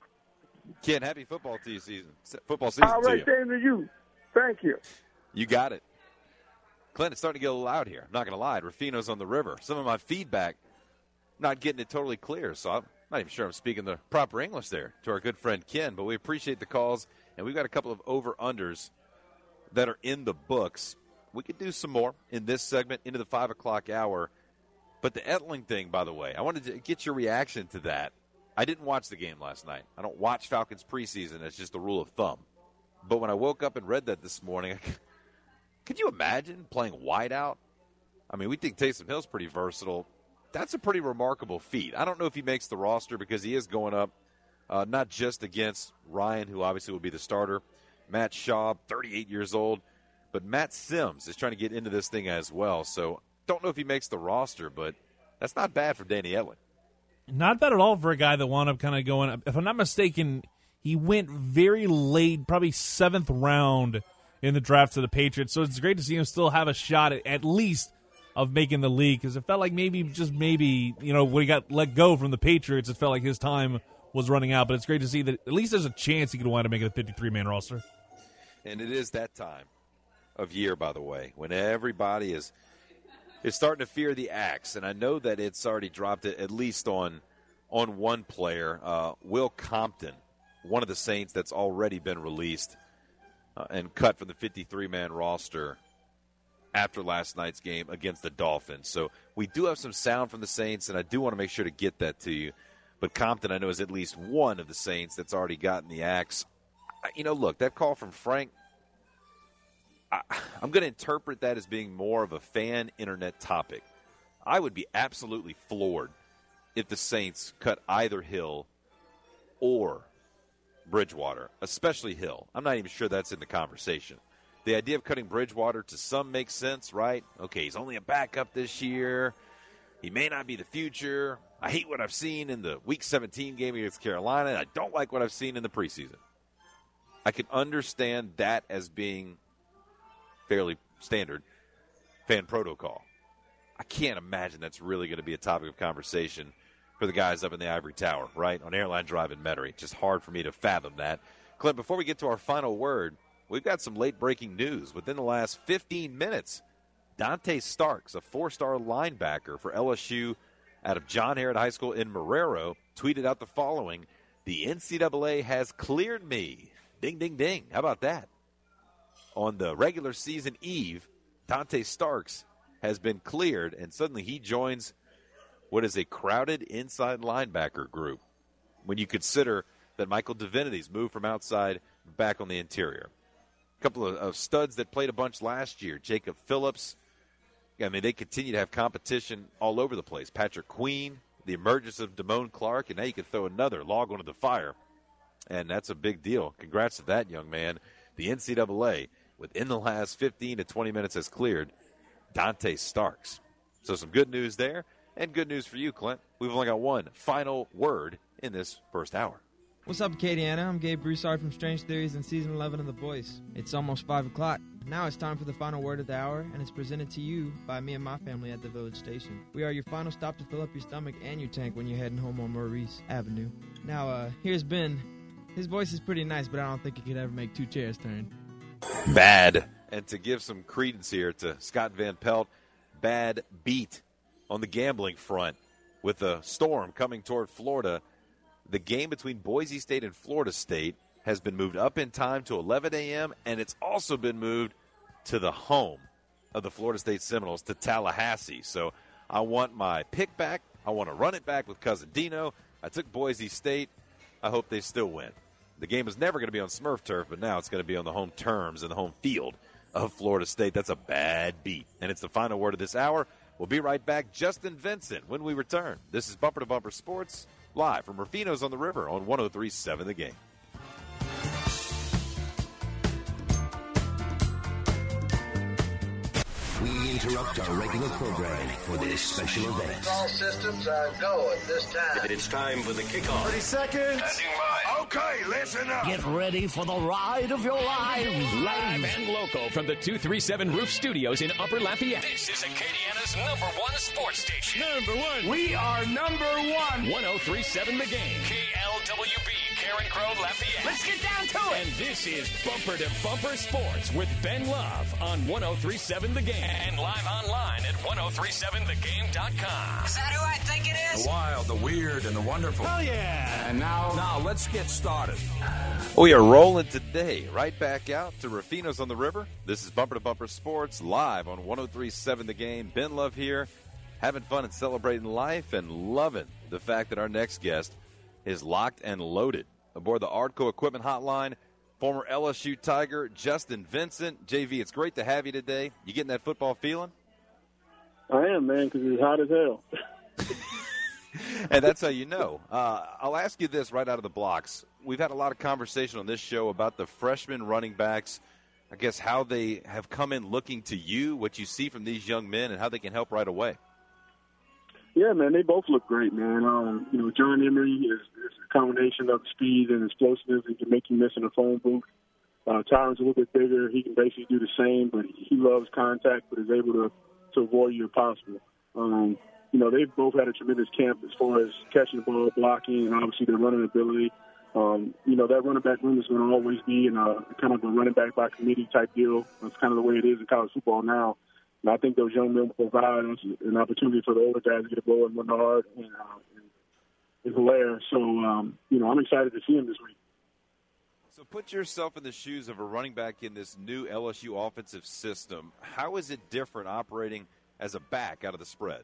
Ken, happy football season. Football season. All right, same to you. Thank you. You got it. Clint, it's starting to get a little loud here. I'm not going to lie. Rufino's on the river. Some of my feedback, not getting it totally clear, so I'm not even sure I'm speaking the proper English there to our good friend Ken, but we appreciate the calls, and we've got a couple of over-unders that are in the books. We could do some more in this segment into the 5 o'clock hour, but the Etling thing, by the way, I wanted to get your reaction to that. I didn't watch the game last night. I don't watch Falcons preseason. It's just a rule of thumb. But when I woke up and read that this morning, could you imagine playing wideout? I mean, we think Taysom Hill's pretty versatile. That's a pretty remarkable feat. I don't know if he makes the roster because he is going up not just against Ryan, who obviously will be the starter, Matt Schaub, 38 years old, but Matt Sims is trying to get into this thing as well. So don't know if he makes the roster, but that's not bad for Danny Etling. Not bad at all for a guy that wound up kind of going, if I'm not mistaken, he went very late, probably 7th round in the draft to the Patriots. So it's great to see him still have a shot at least of making the league, because it felt like maybe, when he got let go from the Patriots, it felt like his time was running out. But it's great to see that at least there's a chance he could wind up making a 53-man roster. And it is that time of year, by the way, when everybody is starting to fear the axe. And I know that it's already dropped it at least on one player, Will Compton, one of the Saints that's already been released and cut from the 53-man roster after last night's game against the Dolphins. So we do have some sound from the Saints, and I do want to make sure to get that to you. But Compton, I know, is at least one of the Saints that's already gotten the axe. Look, that call from Frank, I'm going to interpret that as being more of a fan internet topic. I would be absolutely floored if the Saints cut either Hill or Bridgewater, especially Hill. I'm not even sure that's in the conversation. The idea of cutting Bridgewater to some makes sense, right? Okay, he's only a backup this year. He may not be the future. I hate what I've seen in the Week 17 game against Carolina, and I don't like what I've seen in the preseason. I can understand that as being fairly standard fan protocol. I can't imagine that's really going to be a topic of conversation for the guys up in the Ivory Tower, right, on Airline Drive in Metairie. Just hard for me to fathom that. Clint, before we get to our final word, we've got some late-breaking news. Within the last 15 minutes, Dante Starks, a 4-star linebacker for LSU out of John Harrod High School in Marrero, tweeted out the following: "The NCAA has cleared me." Ding, ding, ding. How about that? on the regular season eve, Dante Starks has been cleared, and suddenly he joins what is a crowded inside linebacker group when you consider that Michael Divinity's moved from outside back on the interior. A couple of studs that played a bunch last year, Jacob Phillips. I mean, they continue to have competition all over the place. Patrick Queen, the emergence of Damone Clark, and now you can throw another log onto the fire, and that's a big deal. Congrats to that young man. The NCAA, within the last 15 to 20 minutes, has cleared Dante Starks. So some good news there, and good news for you, Clint. We've only got one final word in this first hour. What's up, Acadiana? I'm Gabe Broussard from Strange Theories and Season 11 of The Boys. It's almost 5 o'clock. Now it's time for the final word of the hour, and it's presented to you by me and my family at the Village Station. We are your final stop to fill up your stomach and your tank when you're heading home on Maurice Avenue. Now, here's Ben. His voice is pretty nice, but I don't think he could ever make 2 chairs turn. Bad. And to give some credence here to Scott Van Pelt, bad beat on the gambling front with a storm coming toward Florida. The game between Boise State and Florida State has been moved up in time to 11 a.m., and it's also been moved to the home of the Florida State Seminoles, to Tallahassee. So I want my pick back. I want to run it back with Cousin Dino. I took Boise State. I hope they still win. The game is never going to be on Smurf turf, but now it's going to be on the home terms and the home field of Florida State. That's a bad beat. And it's the final word of this hour. We'll be right back. Justin Vincent when we return. This is Bumper to Bumper Sports, live from Rufino's on the River on 103.7 The Game. We interrupt our regular programming for this special event. All systems are go at this time. It's time for the kickoff. 30 seconds. Okay, listen up. Get ready for the ride of your lives. Live and local from the 237 Roof Studios in Upper Lafayette. This is Acadiana's #1 sports station. We are number 1. 103.7 The Game. KLWB, Karen Crow, Lafayette. Let's get down to it. And this is Bumper to Bumper Sports with Ben Love on 103.7 The Game. And live online at 1037thegame.com. Is that who I think it is? The wild, the weird, and the wonderful. Oh, yeah. And now let's get started. We are rolling today, right back out to Rufino's on the River. This is Bumper to Bumper Sports, live on 103.7 The Game. Ben Love here, having fun and celebrating life and loving the fact that our next guest is locked and loaded aboard the Ardco Equipment Hotline. Former LSU Tiger, Justin Vincent. JV, it's great to have you today. You getting that football feeling? I am, man, because it's hot as hell. And that's how you know. I'll ask you this right out of the blocks. We've had a lot of conversation on this show about the freshman running backs, I guess how they have come in looking to you, what you see from these young men, and how they can help right away. Yeah, man, they both look great, man. John Emery is a combination of speed and explosiveness. He can make you miss in a phone booth. Tyron's a little bit bigger. He can basically do the same, but he loves contact, but is able to avoid you if possible. They've both had a tremendous camp as far as catching the ball, blocking, and obviously their running ability. That running back room is going to always be in a kind of a running back by committee type deal. That's kind of the way it is in college football now. And I think those young men provide an opportunity for the older guys to get a blow and run hard and Hilaire. So, I'm excited to see him this week. So put yourself in the shoes of a running back in this new LSU offensive system. How is it different operating as a back out of the spread?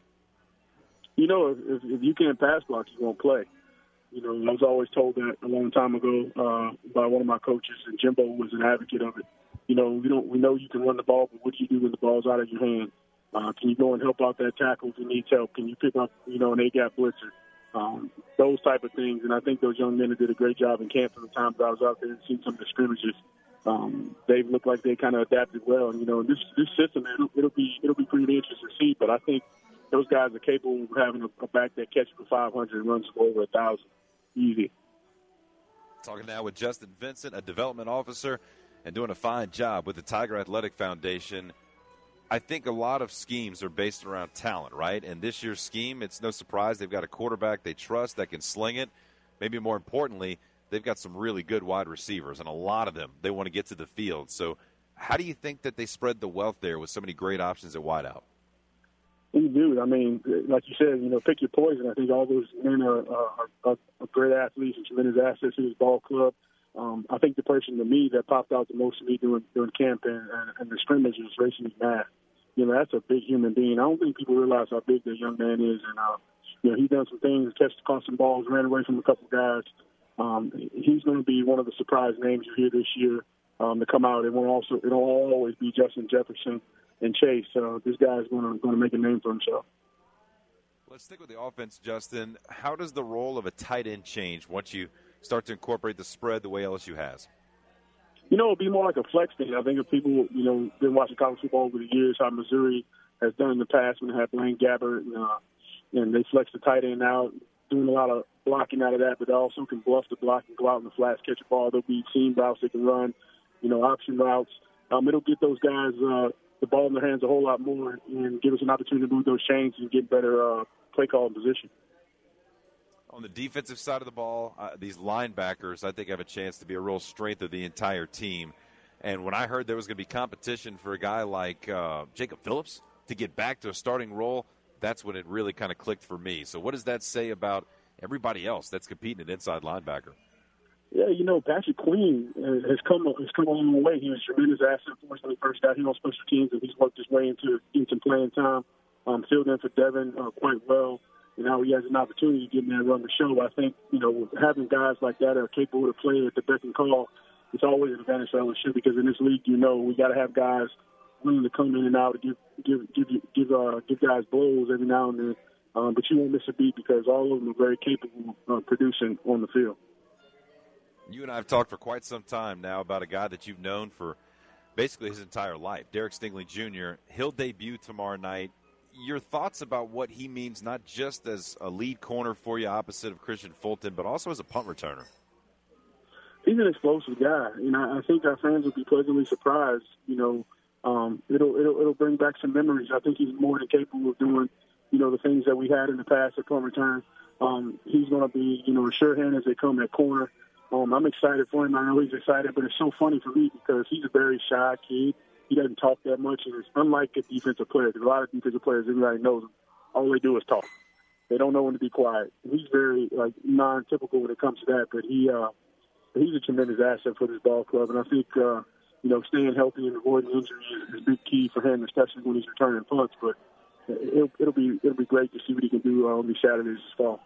If you can't pass block, you won't play. I was always told that a long time ago by one of my coaches, and Jimbo was an advocate of it. We know you can run the ball, but what do you do when the ball's out of your hand? Can you go and help out that tackle if he needs help? Can you pick up, an A-gap blitzer? Those type of things. And I think those young men did a great job in camp from the time that I was out there and seen some of the scrimmages. They look like they kind of adapted well. And, this system, it'll be pretty interesting to see. But I think those guys are capable of having a back that catches for 500 and runs for over 1,000. Easy. Talking now with Justin Vincent, a development officer, and doing a fine job with the Tiger Athletic Foundation. I think a lot of schemes are based around talent, right? And this year's scheme, it's no surprise they've got a quarterback they trust that can sling it. Maybe more importantly, they've got some really good wide receivers, and a lot of them, they want to get to the field. So how do you think that they spread the wealth there with so many great options at wideout? You do. I mean, like you said, pick your poison. I think all those men are great athletes and tremendous assets to this ball club. I think the person to me that popped out the most to me during camp and the scrimmage is Racing McMath. That's a big human being. I don't think people realize how big that young man is. And, he's done some things, caught some balls, ran away from a couple guys. He's going to be one of the surprise names you hear this year to come out. It'll always be Justin Jefferson and Chase. So this guy's going to make a name for himself. Let's stick with the offense, Justin. How does the role of a tight end change once you start to incorporate the spread the way LSU has? It'll be more like a flex thing. I think if people, been watching college football over the years, how Missouri has done in the past when they had Blaine Gabbert and they flex the tight end out, doing a lot of blocking out of that, but they also can bluff the block and go out in the flats, catch a ball. There'll be seam routes they can run, option routes. It'll get those guys the ball in their hands a whole lot more and give us an opportunity to move those chains and get better play call and position. On the defensive side of the ball, these linebackers, I think, have a chance to be a real strength of the entire team. And when I heard there was going to be competition for a guy like Jacob Phillips to get back to a starting role, that's when it really kind of clicked for me. So what does that say about everybody else that's competing at inside linebacker? Yeah, Patrick Queen has come a long way. He was a tremendous asset for us when he first got here on special teams, and he's worked his way into some playing time. Filled in for Devin quite well. And now he has an opportunity to get in there and run the show. I think, having guys like that are capable to play at the beck and call, it's always an advantage for LSU because in this league, we got to have guys willing to come in and out and give guys blows every now and then. But you won't miss a beat because all of them are very capable of producing on the field. You and I have talked for quite some time now about a guy that you've known for basically his entire life, Derek Stingley Jr. He'll debut tomorrow night. Your thoughts about what he means, not just as a lead corner for you opposite of Christian Fulton, but also as a punt returner? He's an explosive guy. I think our fans will be pleasantly surprised. It'll bring back some memories. I think he's more than capable of doing, the things that we had in the past at punt return. He's going to be, a sure hand as they come at corner. I'm excited for him. I know he's excited, but it's so funny for me because he's a very shy kid. He doesn't talk that much, and it's unlike a defensive player. Because a lot of defensive players, everybody knows them, all they do is talk. They don't know when to be quiet. He's very non-typical when it comes to that, but he's a tremendous asset for this ball club, and I think staying healthy and avoiding injury is a big key for him, especially when he's returning punts. But it'll be great to see what he can do on these Saturdays this fall.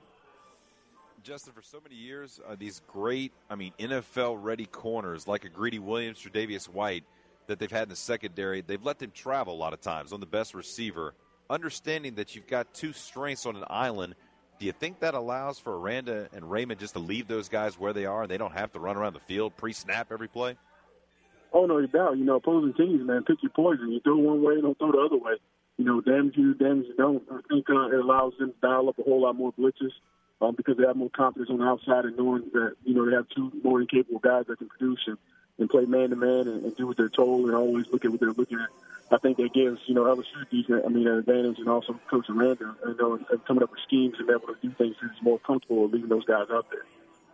Justin, for so many years, these great, NFL-ready corners like a Greedy Williams, Tre'Davious White, that they've had in the secondary, they've let them travel a lot of times on the best receiver. Understanding that you've got two strengths on an island, do you think that allows for Aranda and Raymond just to leave those guys where they are and they don't have to run around the field pre-snap every play? Oh, no doubt. Opposing teams, man, pick your poison. You throw one way, don't throw the other way. Damn you don't. I think it allows them to dial up a whole lot more blitzes because they have more confidence on the outside and knowing that, they have two more than capable guys that can produce and play man-to-man and do what they're told and always look at what they're looking at. I think that gives, LSU defense, an advantage, and also Coach Aranda, and coming up with schemes and be able to do things that's more comfortable leaving those guys out there.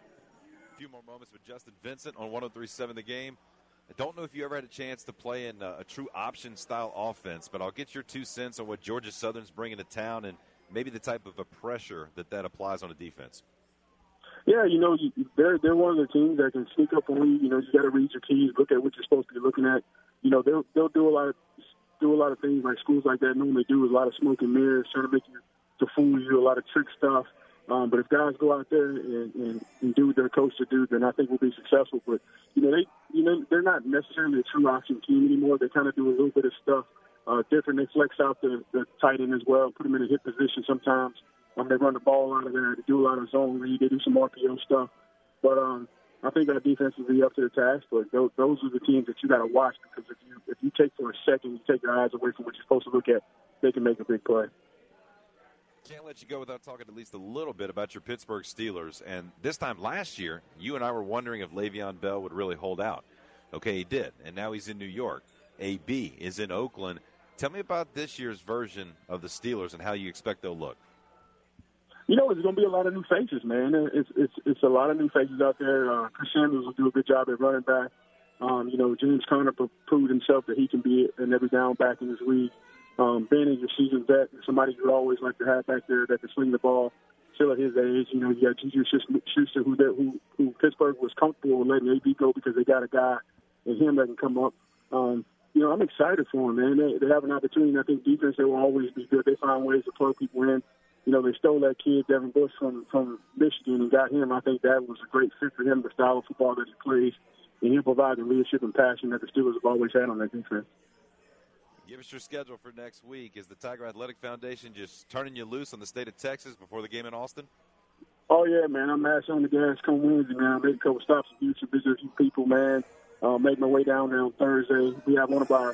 A few more moments with Justin Vincent on 103.7 The Game. I don't know if you ever had a chance to play in a true option-style offense, but I'll get your 2 cents on what Georgia Southern's bringing to town and maybe the type of a pressure that applies on a defense. Yeah, they're one of the teams that can sneak up on you. You got to read your keys, look at what you're supposed to be looking at. They'll do a lot of things like schools like that normally do. A lot of smoke and mirrors, trying to make you to fool you, a lot of trick stuff. But if guys go out there and do what they're coached to do, then I think we'll be successful. But they're not necessarily a true option team anymore. They kind of do a little bit of stuff different. They flex out the tight end as well, put them in a hit position sometimes. They run the ball out of there. They do a lot of zone read. They do some RPO stuff. But I think our defense will be up to the task. But those are the teams that you got to watch because if you take for a second, you take your eyes away from what you're supposed to look at, they can make a big play. Can't let you go without talking at least a little bit about your Pittsburgh Steelers. And this time last year, you and I were wondering if Le'Veon Bell would really hold out. Okay, he did. And now he's in New York. AB is in Oakland. Tell me about this year's version of the Steelers and how you expect they'll look. It's going to be a lot of new faces, man. It's a lot of new faces out there. Chris Sanders will do a good job at running back. James Conner proved himself that he can be an every down back in this league. Ben is your seasoned vet, somebody you always like to have back there that can sling the ball. still at his age. You know, you got Juju Schuster, who Pittsburgh was comfortable with letting AB go because they got a guy in him that can come up. You know, I'm excited for them, man. They have an opportunity. I think defense, they will always be good. They find ways to plug people in. You know, they stole that kid, Devin Bush, from Michigan and got him. I think that was a great fit for him, the style of football that he plays. And he'll provide the leadership and passion that the Steelers have always had on that defense. Give us your schedule for next week. Is the Tiger Athletic Foundation just turning you loose on the state of Texas before the game in Austin? Oh, yeah, man. I'm mashing on the gas come Wednesday, man. I made a couple stops in Houston, visit a few people, man. Make my way down there on Thursday. We have one of our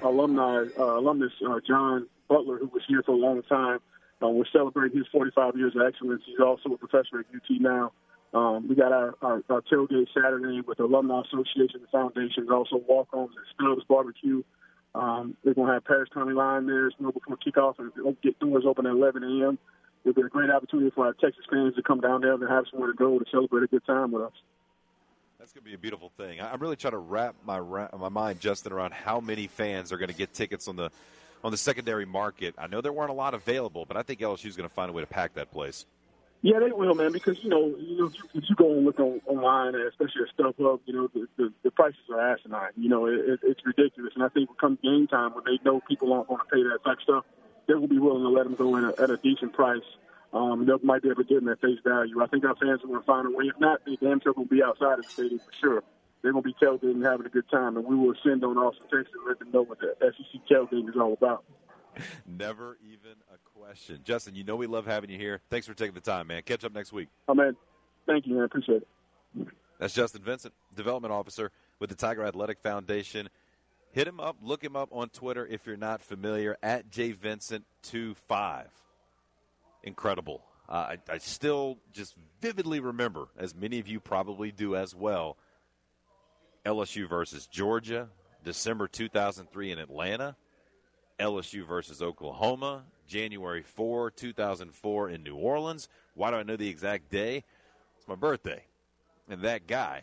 alumnus, John Butler, who was here for a long time. We're celebrating his 45 years of excellence. He's also a professor at UT now. We got our tailgate Saturday with the Alumni Association, the foundation, and also walk-ons at Stubbs Barbecue. They're going to have Paris County Line there, before kickoff, and get doors open at 11 a.m. It'll be a great opportunity for our Texas fans to come down there and have somewhere to go to celebrate a good time with us. That's going to be a beautiful thing. I'm really trying to wrap my mind, Justin, around how many fans are going to get tickets on the secondary market. I know there weren't a lot available, but I think LSU's going to find a way to pack that place. Yeah, they will, man, because, you know, if you go and look online, especially at StubHub, you know, the prices are asinine. You know, it's ridiculous. And I think come game time, when they know people aren't going to pay that type of stuff, they will be willing to let them go in at a decent price. They might be able to get them at face value. I think our fans are going to find a way. If not, they damn sure going to be outside of the stadium for sure. They're going to be tailgating and having a good time, and we will send on Austin, Texas, and let them know what the SEC tailgating is all about. Never even a question. Justin, you know we love having you here. Thanks for taking the time, man. Catch up next week. Oh, man. Thank you, man. Appreciate it. That's Justin Vincent, Development Officer with the Tiger Athletic Foundation. Hit him up. Look him up on Twitter if you're not familiar, at jvincent25. Incredible. I still just vividly remember, as many of you probably do as well, LSU versus Georgia, December 2003 in Atlanta. LSU versus Oklahoma, January 4, 2004 in New Orleans. Why do I know the exact day? It's my birthday. And that guy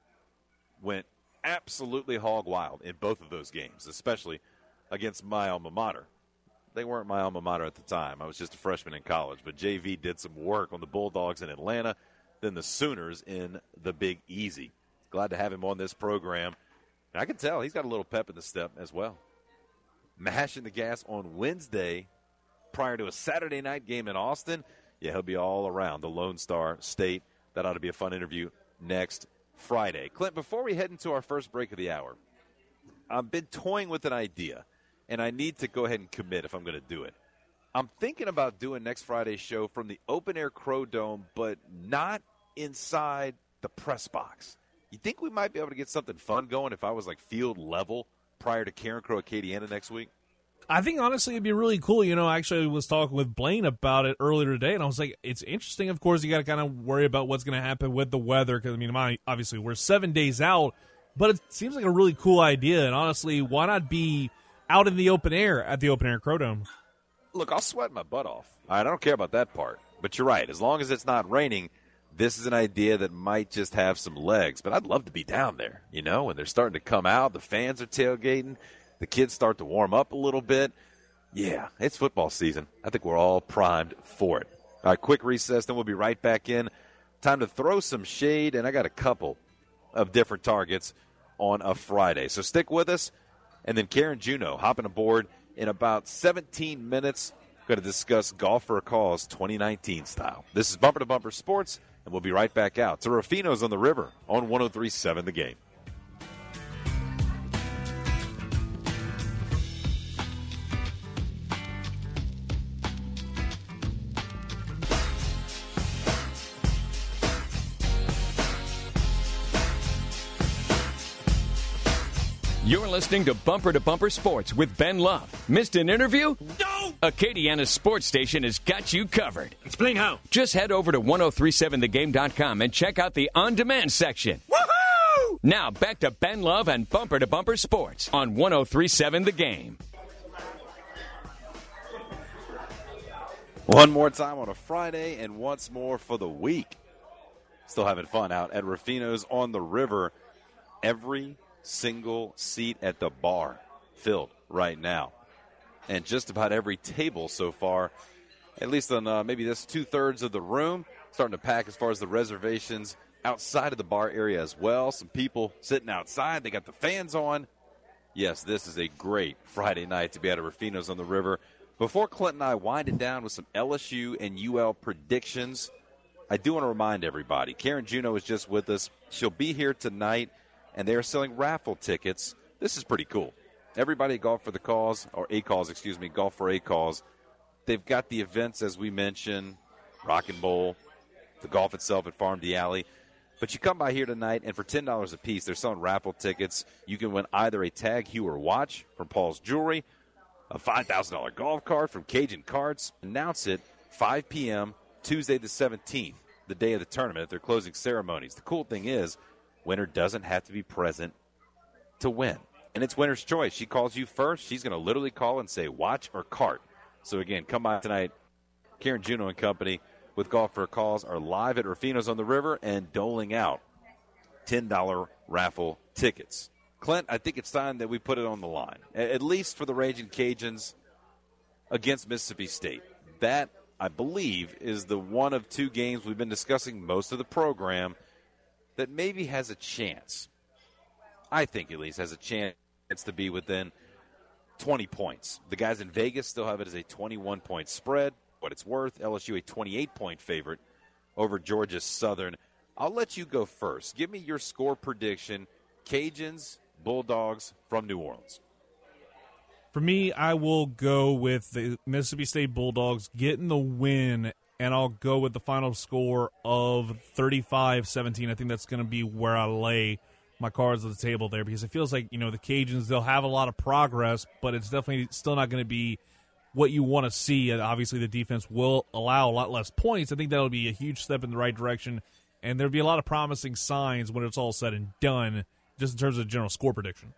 went absolutely hog wild in both of those games, especially against my alma mater. They weren't my alma mater at the time. I was just a freshman in college. But JV did some work on the Bulldogs in Atlanta, then the Sooners in the Big Easy. Glad to have him on this program. And I can tell he's got a little pep in the step as well. Mashing the gas on Wednesday prior to a Saturday night game in Austin. Yeah, he'll be all around the Lone Star State. That ought to be a fun interview next Friday. Clint, before we head into our first break of the hour, I've been toying with an idea, and I need to go ahead and commit if I'm going to do it. I'm thinking about doing next Friday's show from the open-air Crow Dome, but not inside the press box. You think we might be able to get something fun going if I was like field level prior to Karen Crow Acadiana next week? I think, honestly, it'd be really cool. You know, I actually was talking with Blaine about it earlier today, and I was like, it's interesting. Of course, you got to kind of worry about what's going to happen with the weather because, I mean, obviously, we're 7 days out, but it seems like a really cool idea. And honestly, why not be out in the open air at the Open Air Crow Dome? Look, I'll sweat my butt off. I don't care about that part. But you're right. As long as it's not raining, this is an idea that might just have some legs. But I'd love to be down there, you know, when they're starting to come out. The fans are tailgating. The kids start to warm up a little bit. Yeah, it's football season. I think we're all primed for it. All right, quick recess, then we'll be right back in. Time to throw some shade, and I got a couple of different targets on a Friday. So stick with us, and then Karen Juneau hopping aboard in about 17 minutes. Going to discuss Golf for a Cause 2019 style. This is Bumper to Bumper Sports, and we'll be right back out to Ruffino's on the River on 103.7 The Game. You're listening to Bumper Sports with Ben Love. Missed an interview? No! Acadiana's sports station has got you covered. Explain how. Just head over to 1037thegame.com and check out the on-demand section. Woohoo! Now, back to Ben Love and Bumper Sports on 1037 The Game. One more time on a Friday and once more for the week. Still having fun out at Ruffino's on the River. Every single seat at the bar filled right now, and just about every table so far at least on maybe this 2/3 of the room, starting to pack as far as the reservations outside of the bar area as well. Some people sitting outside. They got the fans on. Yes, this is a great Friday night to be at Rufino's on the River. Before Clint and I wind it down with some LSU and UL predictions, I do want to remind everybody, Karen Juneau is just with us. She'll be here tonight, and they are selling raffle tickets. This is pretty cool. Everybody at Golf for the Cause, or A-Calls, excuse me, Golf for A-Calls, they've got the events, as we mentioned, Rock and Bowl, the golf itself at Farm D Alley. But you come by here tonight, and for $10 a piece, they're selling raffle tickets. You can win either a Tag Heuer watch from Paul's Jewelry, a $5,000 golf cart from Cajun Carts. Announce it 5 p.m. Tuesday the 17th, the day of the tournament, at their closing ceremonies. The cool thing is, winner doesn't have to be present to win. And it's winner's choice. She calls you first. She's going to literally call and say watch or cart. So, again, come by tonight. Karen Juneau and company with Golf for Calls are live at Rufino's on the River and doling out $10 raffle tickets. Clint, I think it's time that we put it on the line, at least for the Raging Cajuns against Mississippi State. That, I believe, is the one of two games we've been discussing most of the program that maybe has a chance, I think at least, has a chance to be within 20 points. The guys in Vegas still have it as a 21-point spread. What it's worth, LSU a 28-point favorite over Georgia Southern. I'll let you go first. Give me your score prediction, Cajuns, Bulldogs from New Orleans. For me, I will go with the Mississippi State Bulldogs getting the win, and I'll go with the final score of 35-17. I think that's going to be where I lay my cards on the table there, because it feels like, the Cajuns, they'll have a lot of progress, but it's definitely still not going to be what you want to see. And obviously, the defense will allow a lot less points. I think that'll be a huge step in the right direction, and there'll be a lot of promising signs when it's all said and done, just in terms of general score prediction.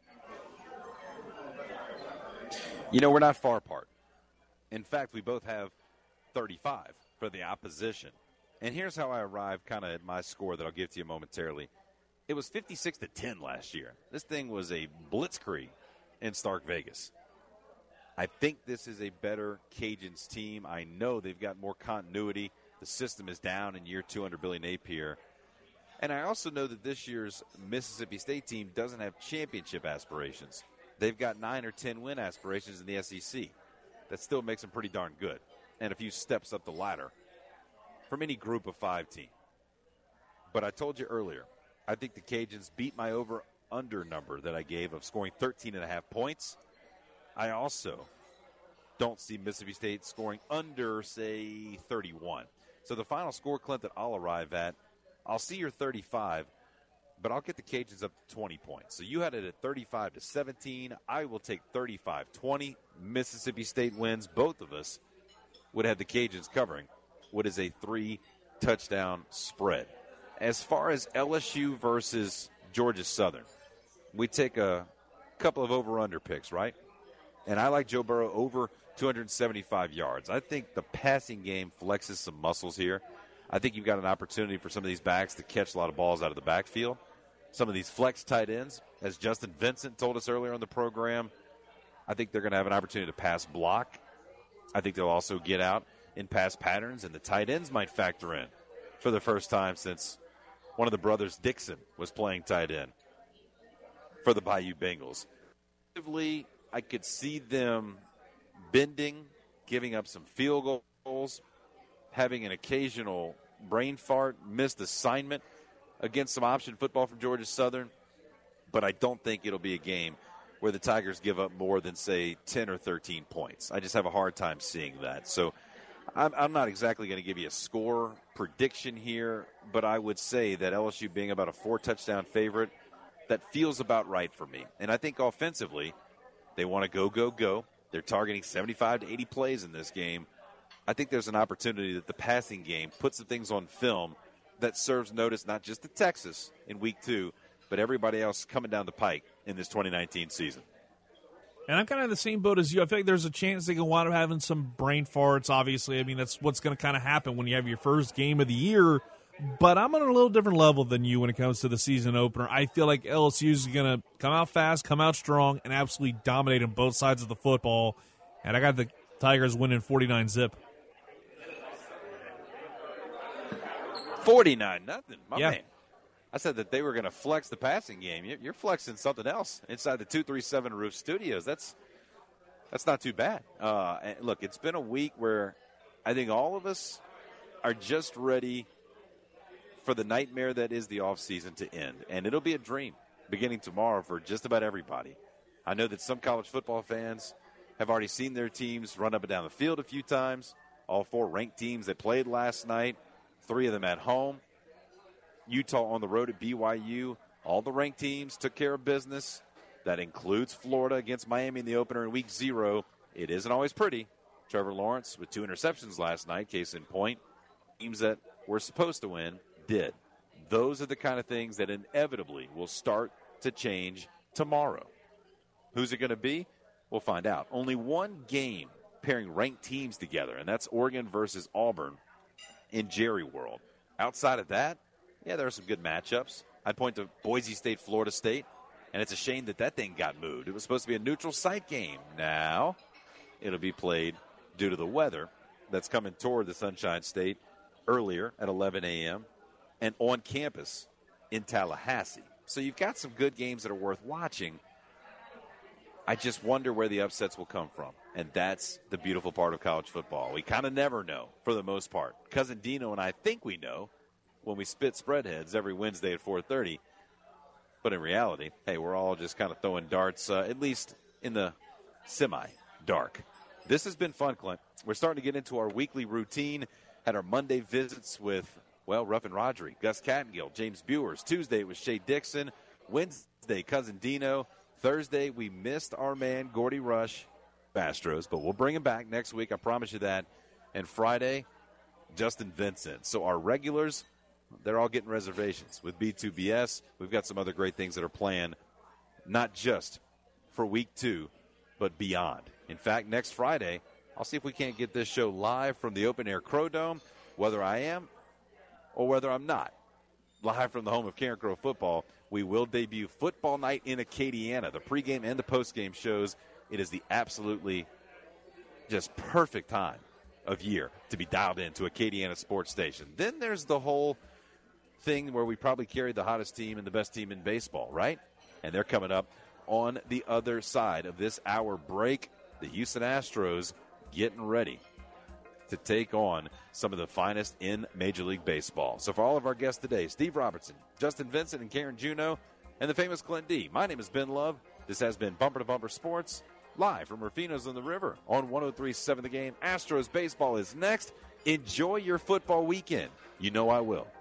We're not far apart. In fact, we both have 35 for the opposition. And here's how I arrived kind of at my score that I'll give to you momentarily. It was 56-10 last year. This thing was a blitzkrieg in Stark Vegas. I think this is a better Cajuns team. I know they've got more continuity. The system is down in year 2 under Billy Napier. And I also know that this year's Mississippi State team doesn't have championship aspirations. They've got 9 or 10 win aspirations in the SEC. That still makes them pretty darn good, and a few steps up the ladder from any group of 5 team. But I told you earlier, I think the Cajuns beat my over-under number that I gave of scoring 13.5 points. I also don't see Mississippi State scoring under, say, 31. So the final score, Clint, that I'll arrive at, I'll see your 35, but I'll get the Cajuns up to 20 points. So you had it at 35-17. I will take 35-20. Mississippi State wins. Both of us would have the Cajuns covering what is a 3-touchdown spread. As far as LSU versus Georgia Southern, we take a couple of over-under picks, right? And I like Joe Burrow over 275 yards. I think the passing game flexes some muscles here. I think you've got an opportunity for some of these backs to catch a lot of balls out of the backfield. Some of these flex tight ends, as Justin Vincent told us earlier on the program, I think they're going to have an opportunity to pass block. I think they'll also get out in pass patterns, and the tight ends might factor in for the first time since one of the brothers, Dixon, was playing tight end for the Bayou Bengals. I could see them bending, giving up some field goals, having an occasional brain fart, missed assignment against some option football from Georgia Southern. But I don't think it'll be a game where the Tigers give up more than, say, 10 or 13 points. I just have a hard time seeing that. So I'm not exactly going to give you a score prediction here, but I would say that LSU being about a 4-touchdown favorite, that feels about right for me. And I think offensively, they want to go. They're targeting 75 to 80 plays in this game. I think there's an opportunity that the passing game puts some things on film that serves notice not just to Texas in week 2, but everybody else coming down the pike in this 2019 season. And I'm kind of in the same boat as you. I feel like there's a chance they can wind up having some brain farts, obviously. I mean, that's what's going to kind of happen when you have your first game of the year. But I'm on a little different level than you when it comes to the season opener. I feel like LSU is going to come out fast, come out strong, and absolutely dominate on both sides of the football. And I got the Tigers winning 49-zip. 49-0. My Yeah. man. I said that they were going to flex the passing game. You're flexing something else inside the 237 Roof Studios. That's not too bad. And look, it's been a week where I think all of us are just ready for the nightmare that is the offseason to end. And it'll be a dream beginning tomorrow for just about everybody. I know that some college football fans have already seen their teams run up and down the field a few times. All 4 ranked teams that played last night, 3 of them at home. Utah on the road at BYU. All the ranked teams took care of business. That includes Florida against Miami in the opener in week 0. It isn't always pretty. Trevor Lawrence with 2 interceptions last night, case in point. Teams that were supposed to win did. Those are the kind of things that inevitably will start to change tomorrow. Who's it going to be? We'll find out. Only one game pairing ranked teams together, and that's Oregon versus Auburn in Jerry World. Outside of that, yeah, there are some good matchups. I'd point to Boise State, Florida State, and it's a shame that thing got moved. It was supposed to be a neutral site game. Now it'll be played due to the weather that's coming toward the Sunshine State earlier at 11 a.m. and on campus in Tallahassee. So you've got some good games that are worth watching. I just wonder where the upsets will come from, and that's the beautiful part of college football. We kind of never know for the most part. Cousin Dino and I think we know when we spit spread heads every Wednesday at 4:30. But in reality, hey, we're all just kind of throwing darts, at least in the semi-dark. This has been fun, Clint. We're starting to get into our weekly routine. Had our Monday visits with, well, Ruffin Rodri, Gus Cattengill, James Bewers. Tuesday it was Shea Dixon. Wednesday, Cousin Dino. Thursday, we missed our man, Gordy Rush, Astros, but we'll bring him back next week. I promise you that. And Friday, Justin Vincent. So our regulars, they're all getting reservations with B2BS. We've got some other great things that are planned, not just for week 2, but beyond. In fact, next Friday, I'll see if we can't get this show live from the Open Air Crow Dome, whether I am or whether I'm not. Live from the home of Karen Crow football, we will debut Football Night in Acadiana, the pregame and the postgame shows. It is the absolutely just perfect time of year to be dialed into Acadiana Sports Station. Then there's the whole thing where we probably carry the hottest team and the best team in baseball, right? And they're coming up on the other side of this hour break. The Houston Astros getting ready to take on some of the finest in Major League Baseball. So for all of our guests today, Steve Robertson, Justin Vincent, and Karen Juneau, and the famous Clint D. My name is Ben Love. This has been Bumper to Bumper Sports, live from Rufino's on the River on 103.7 The Game. Astros baseball is next. Enjoy your football weekend. You know I will.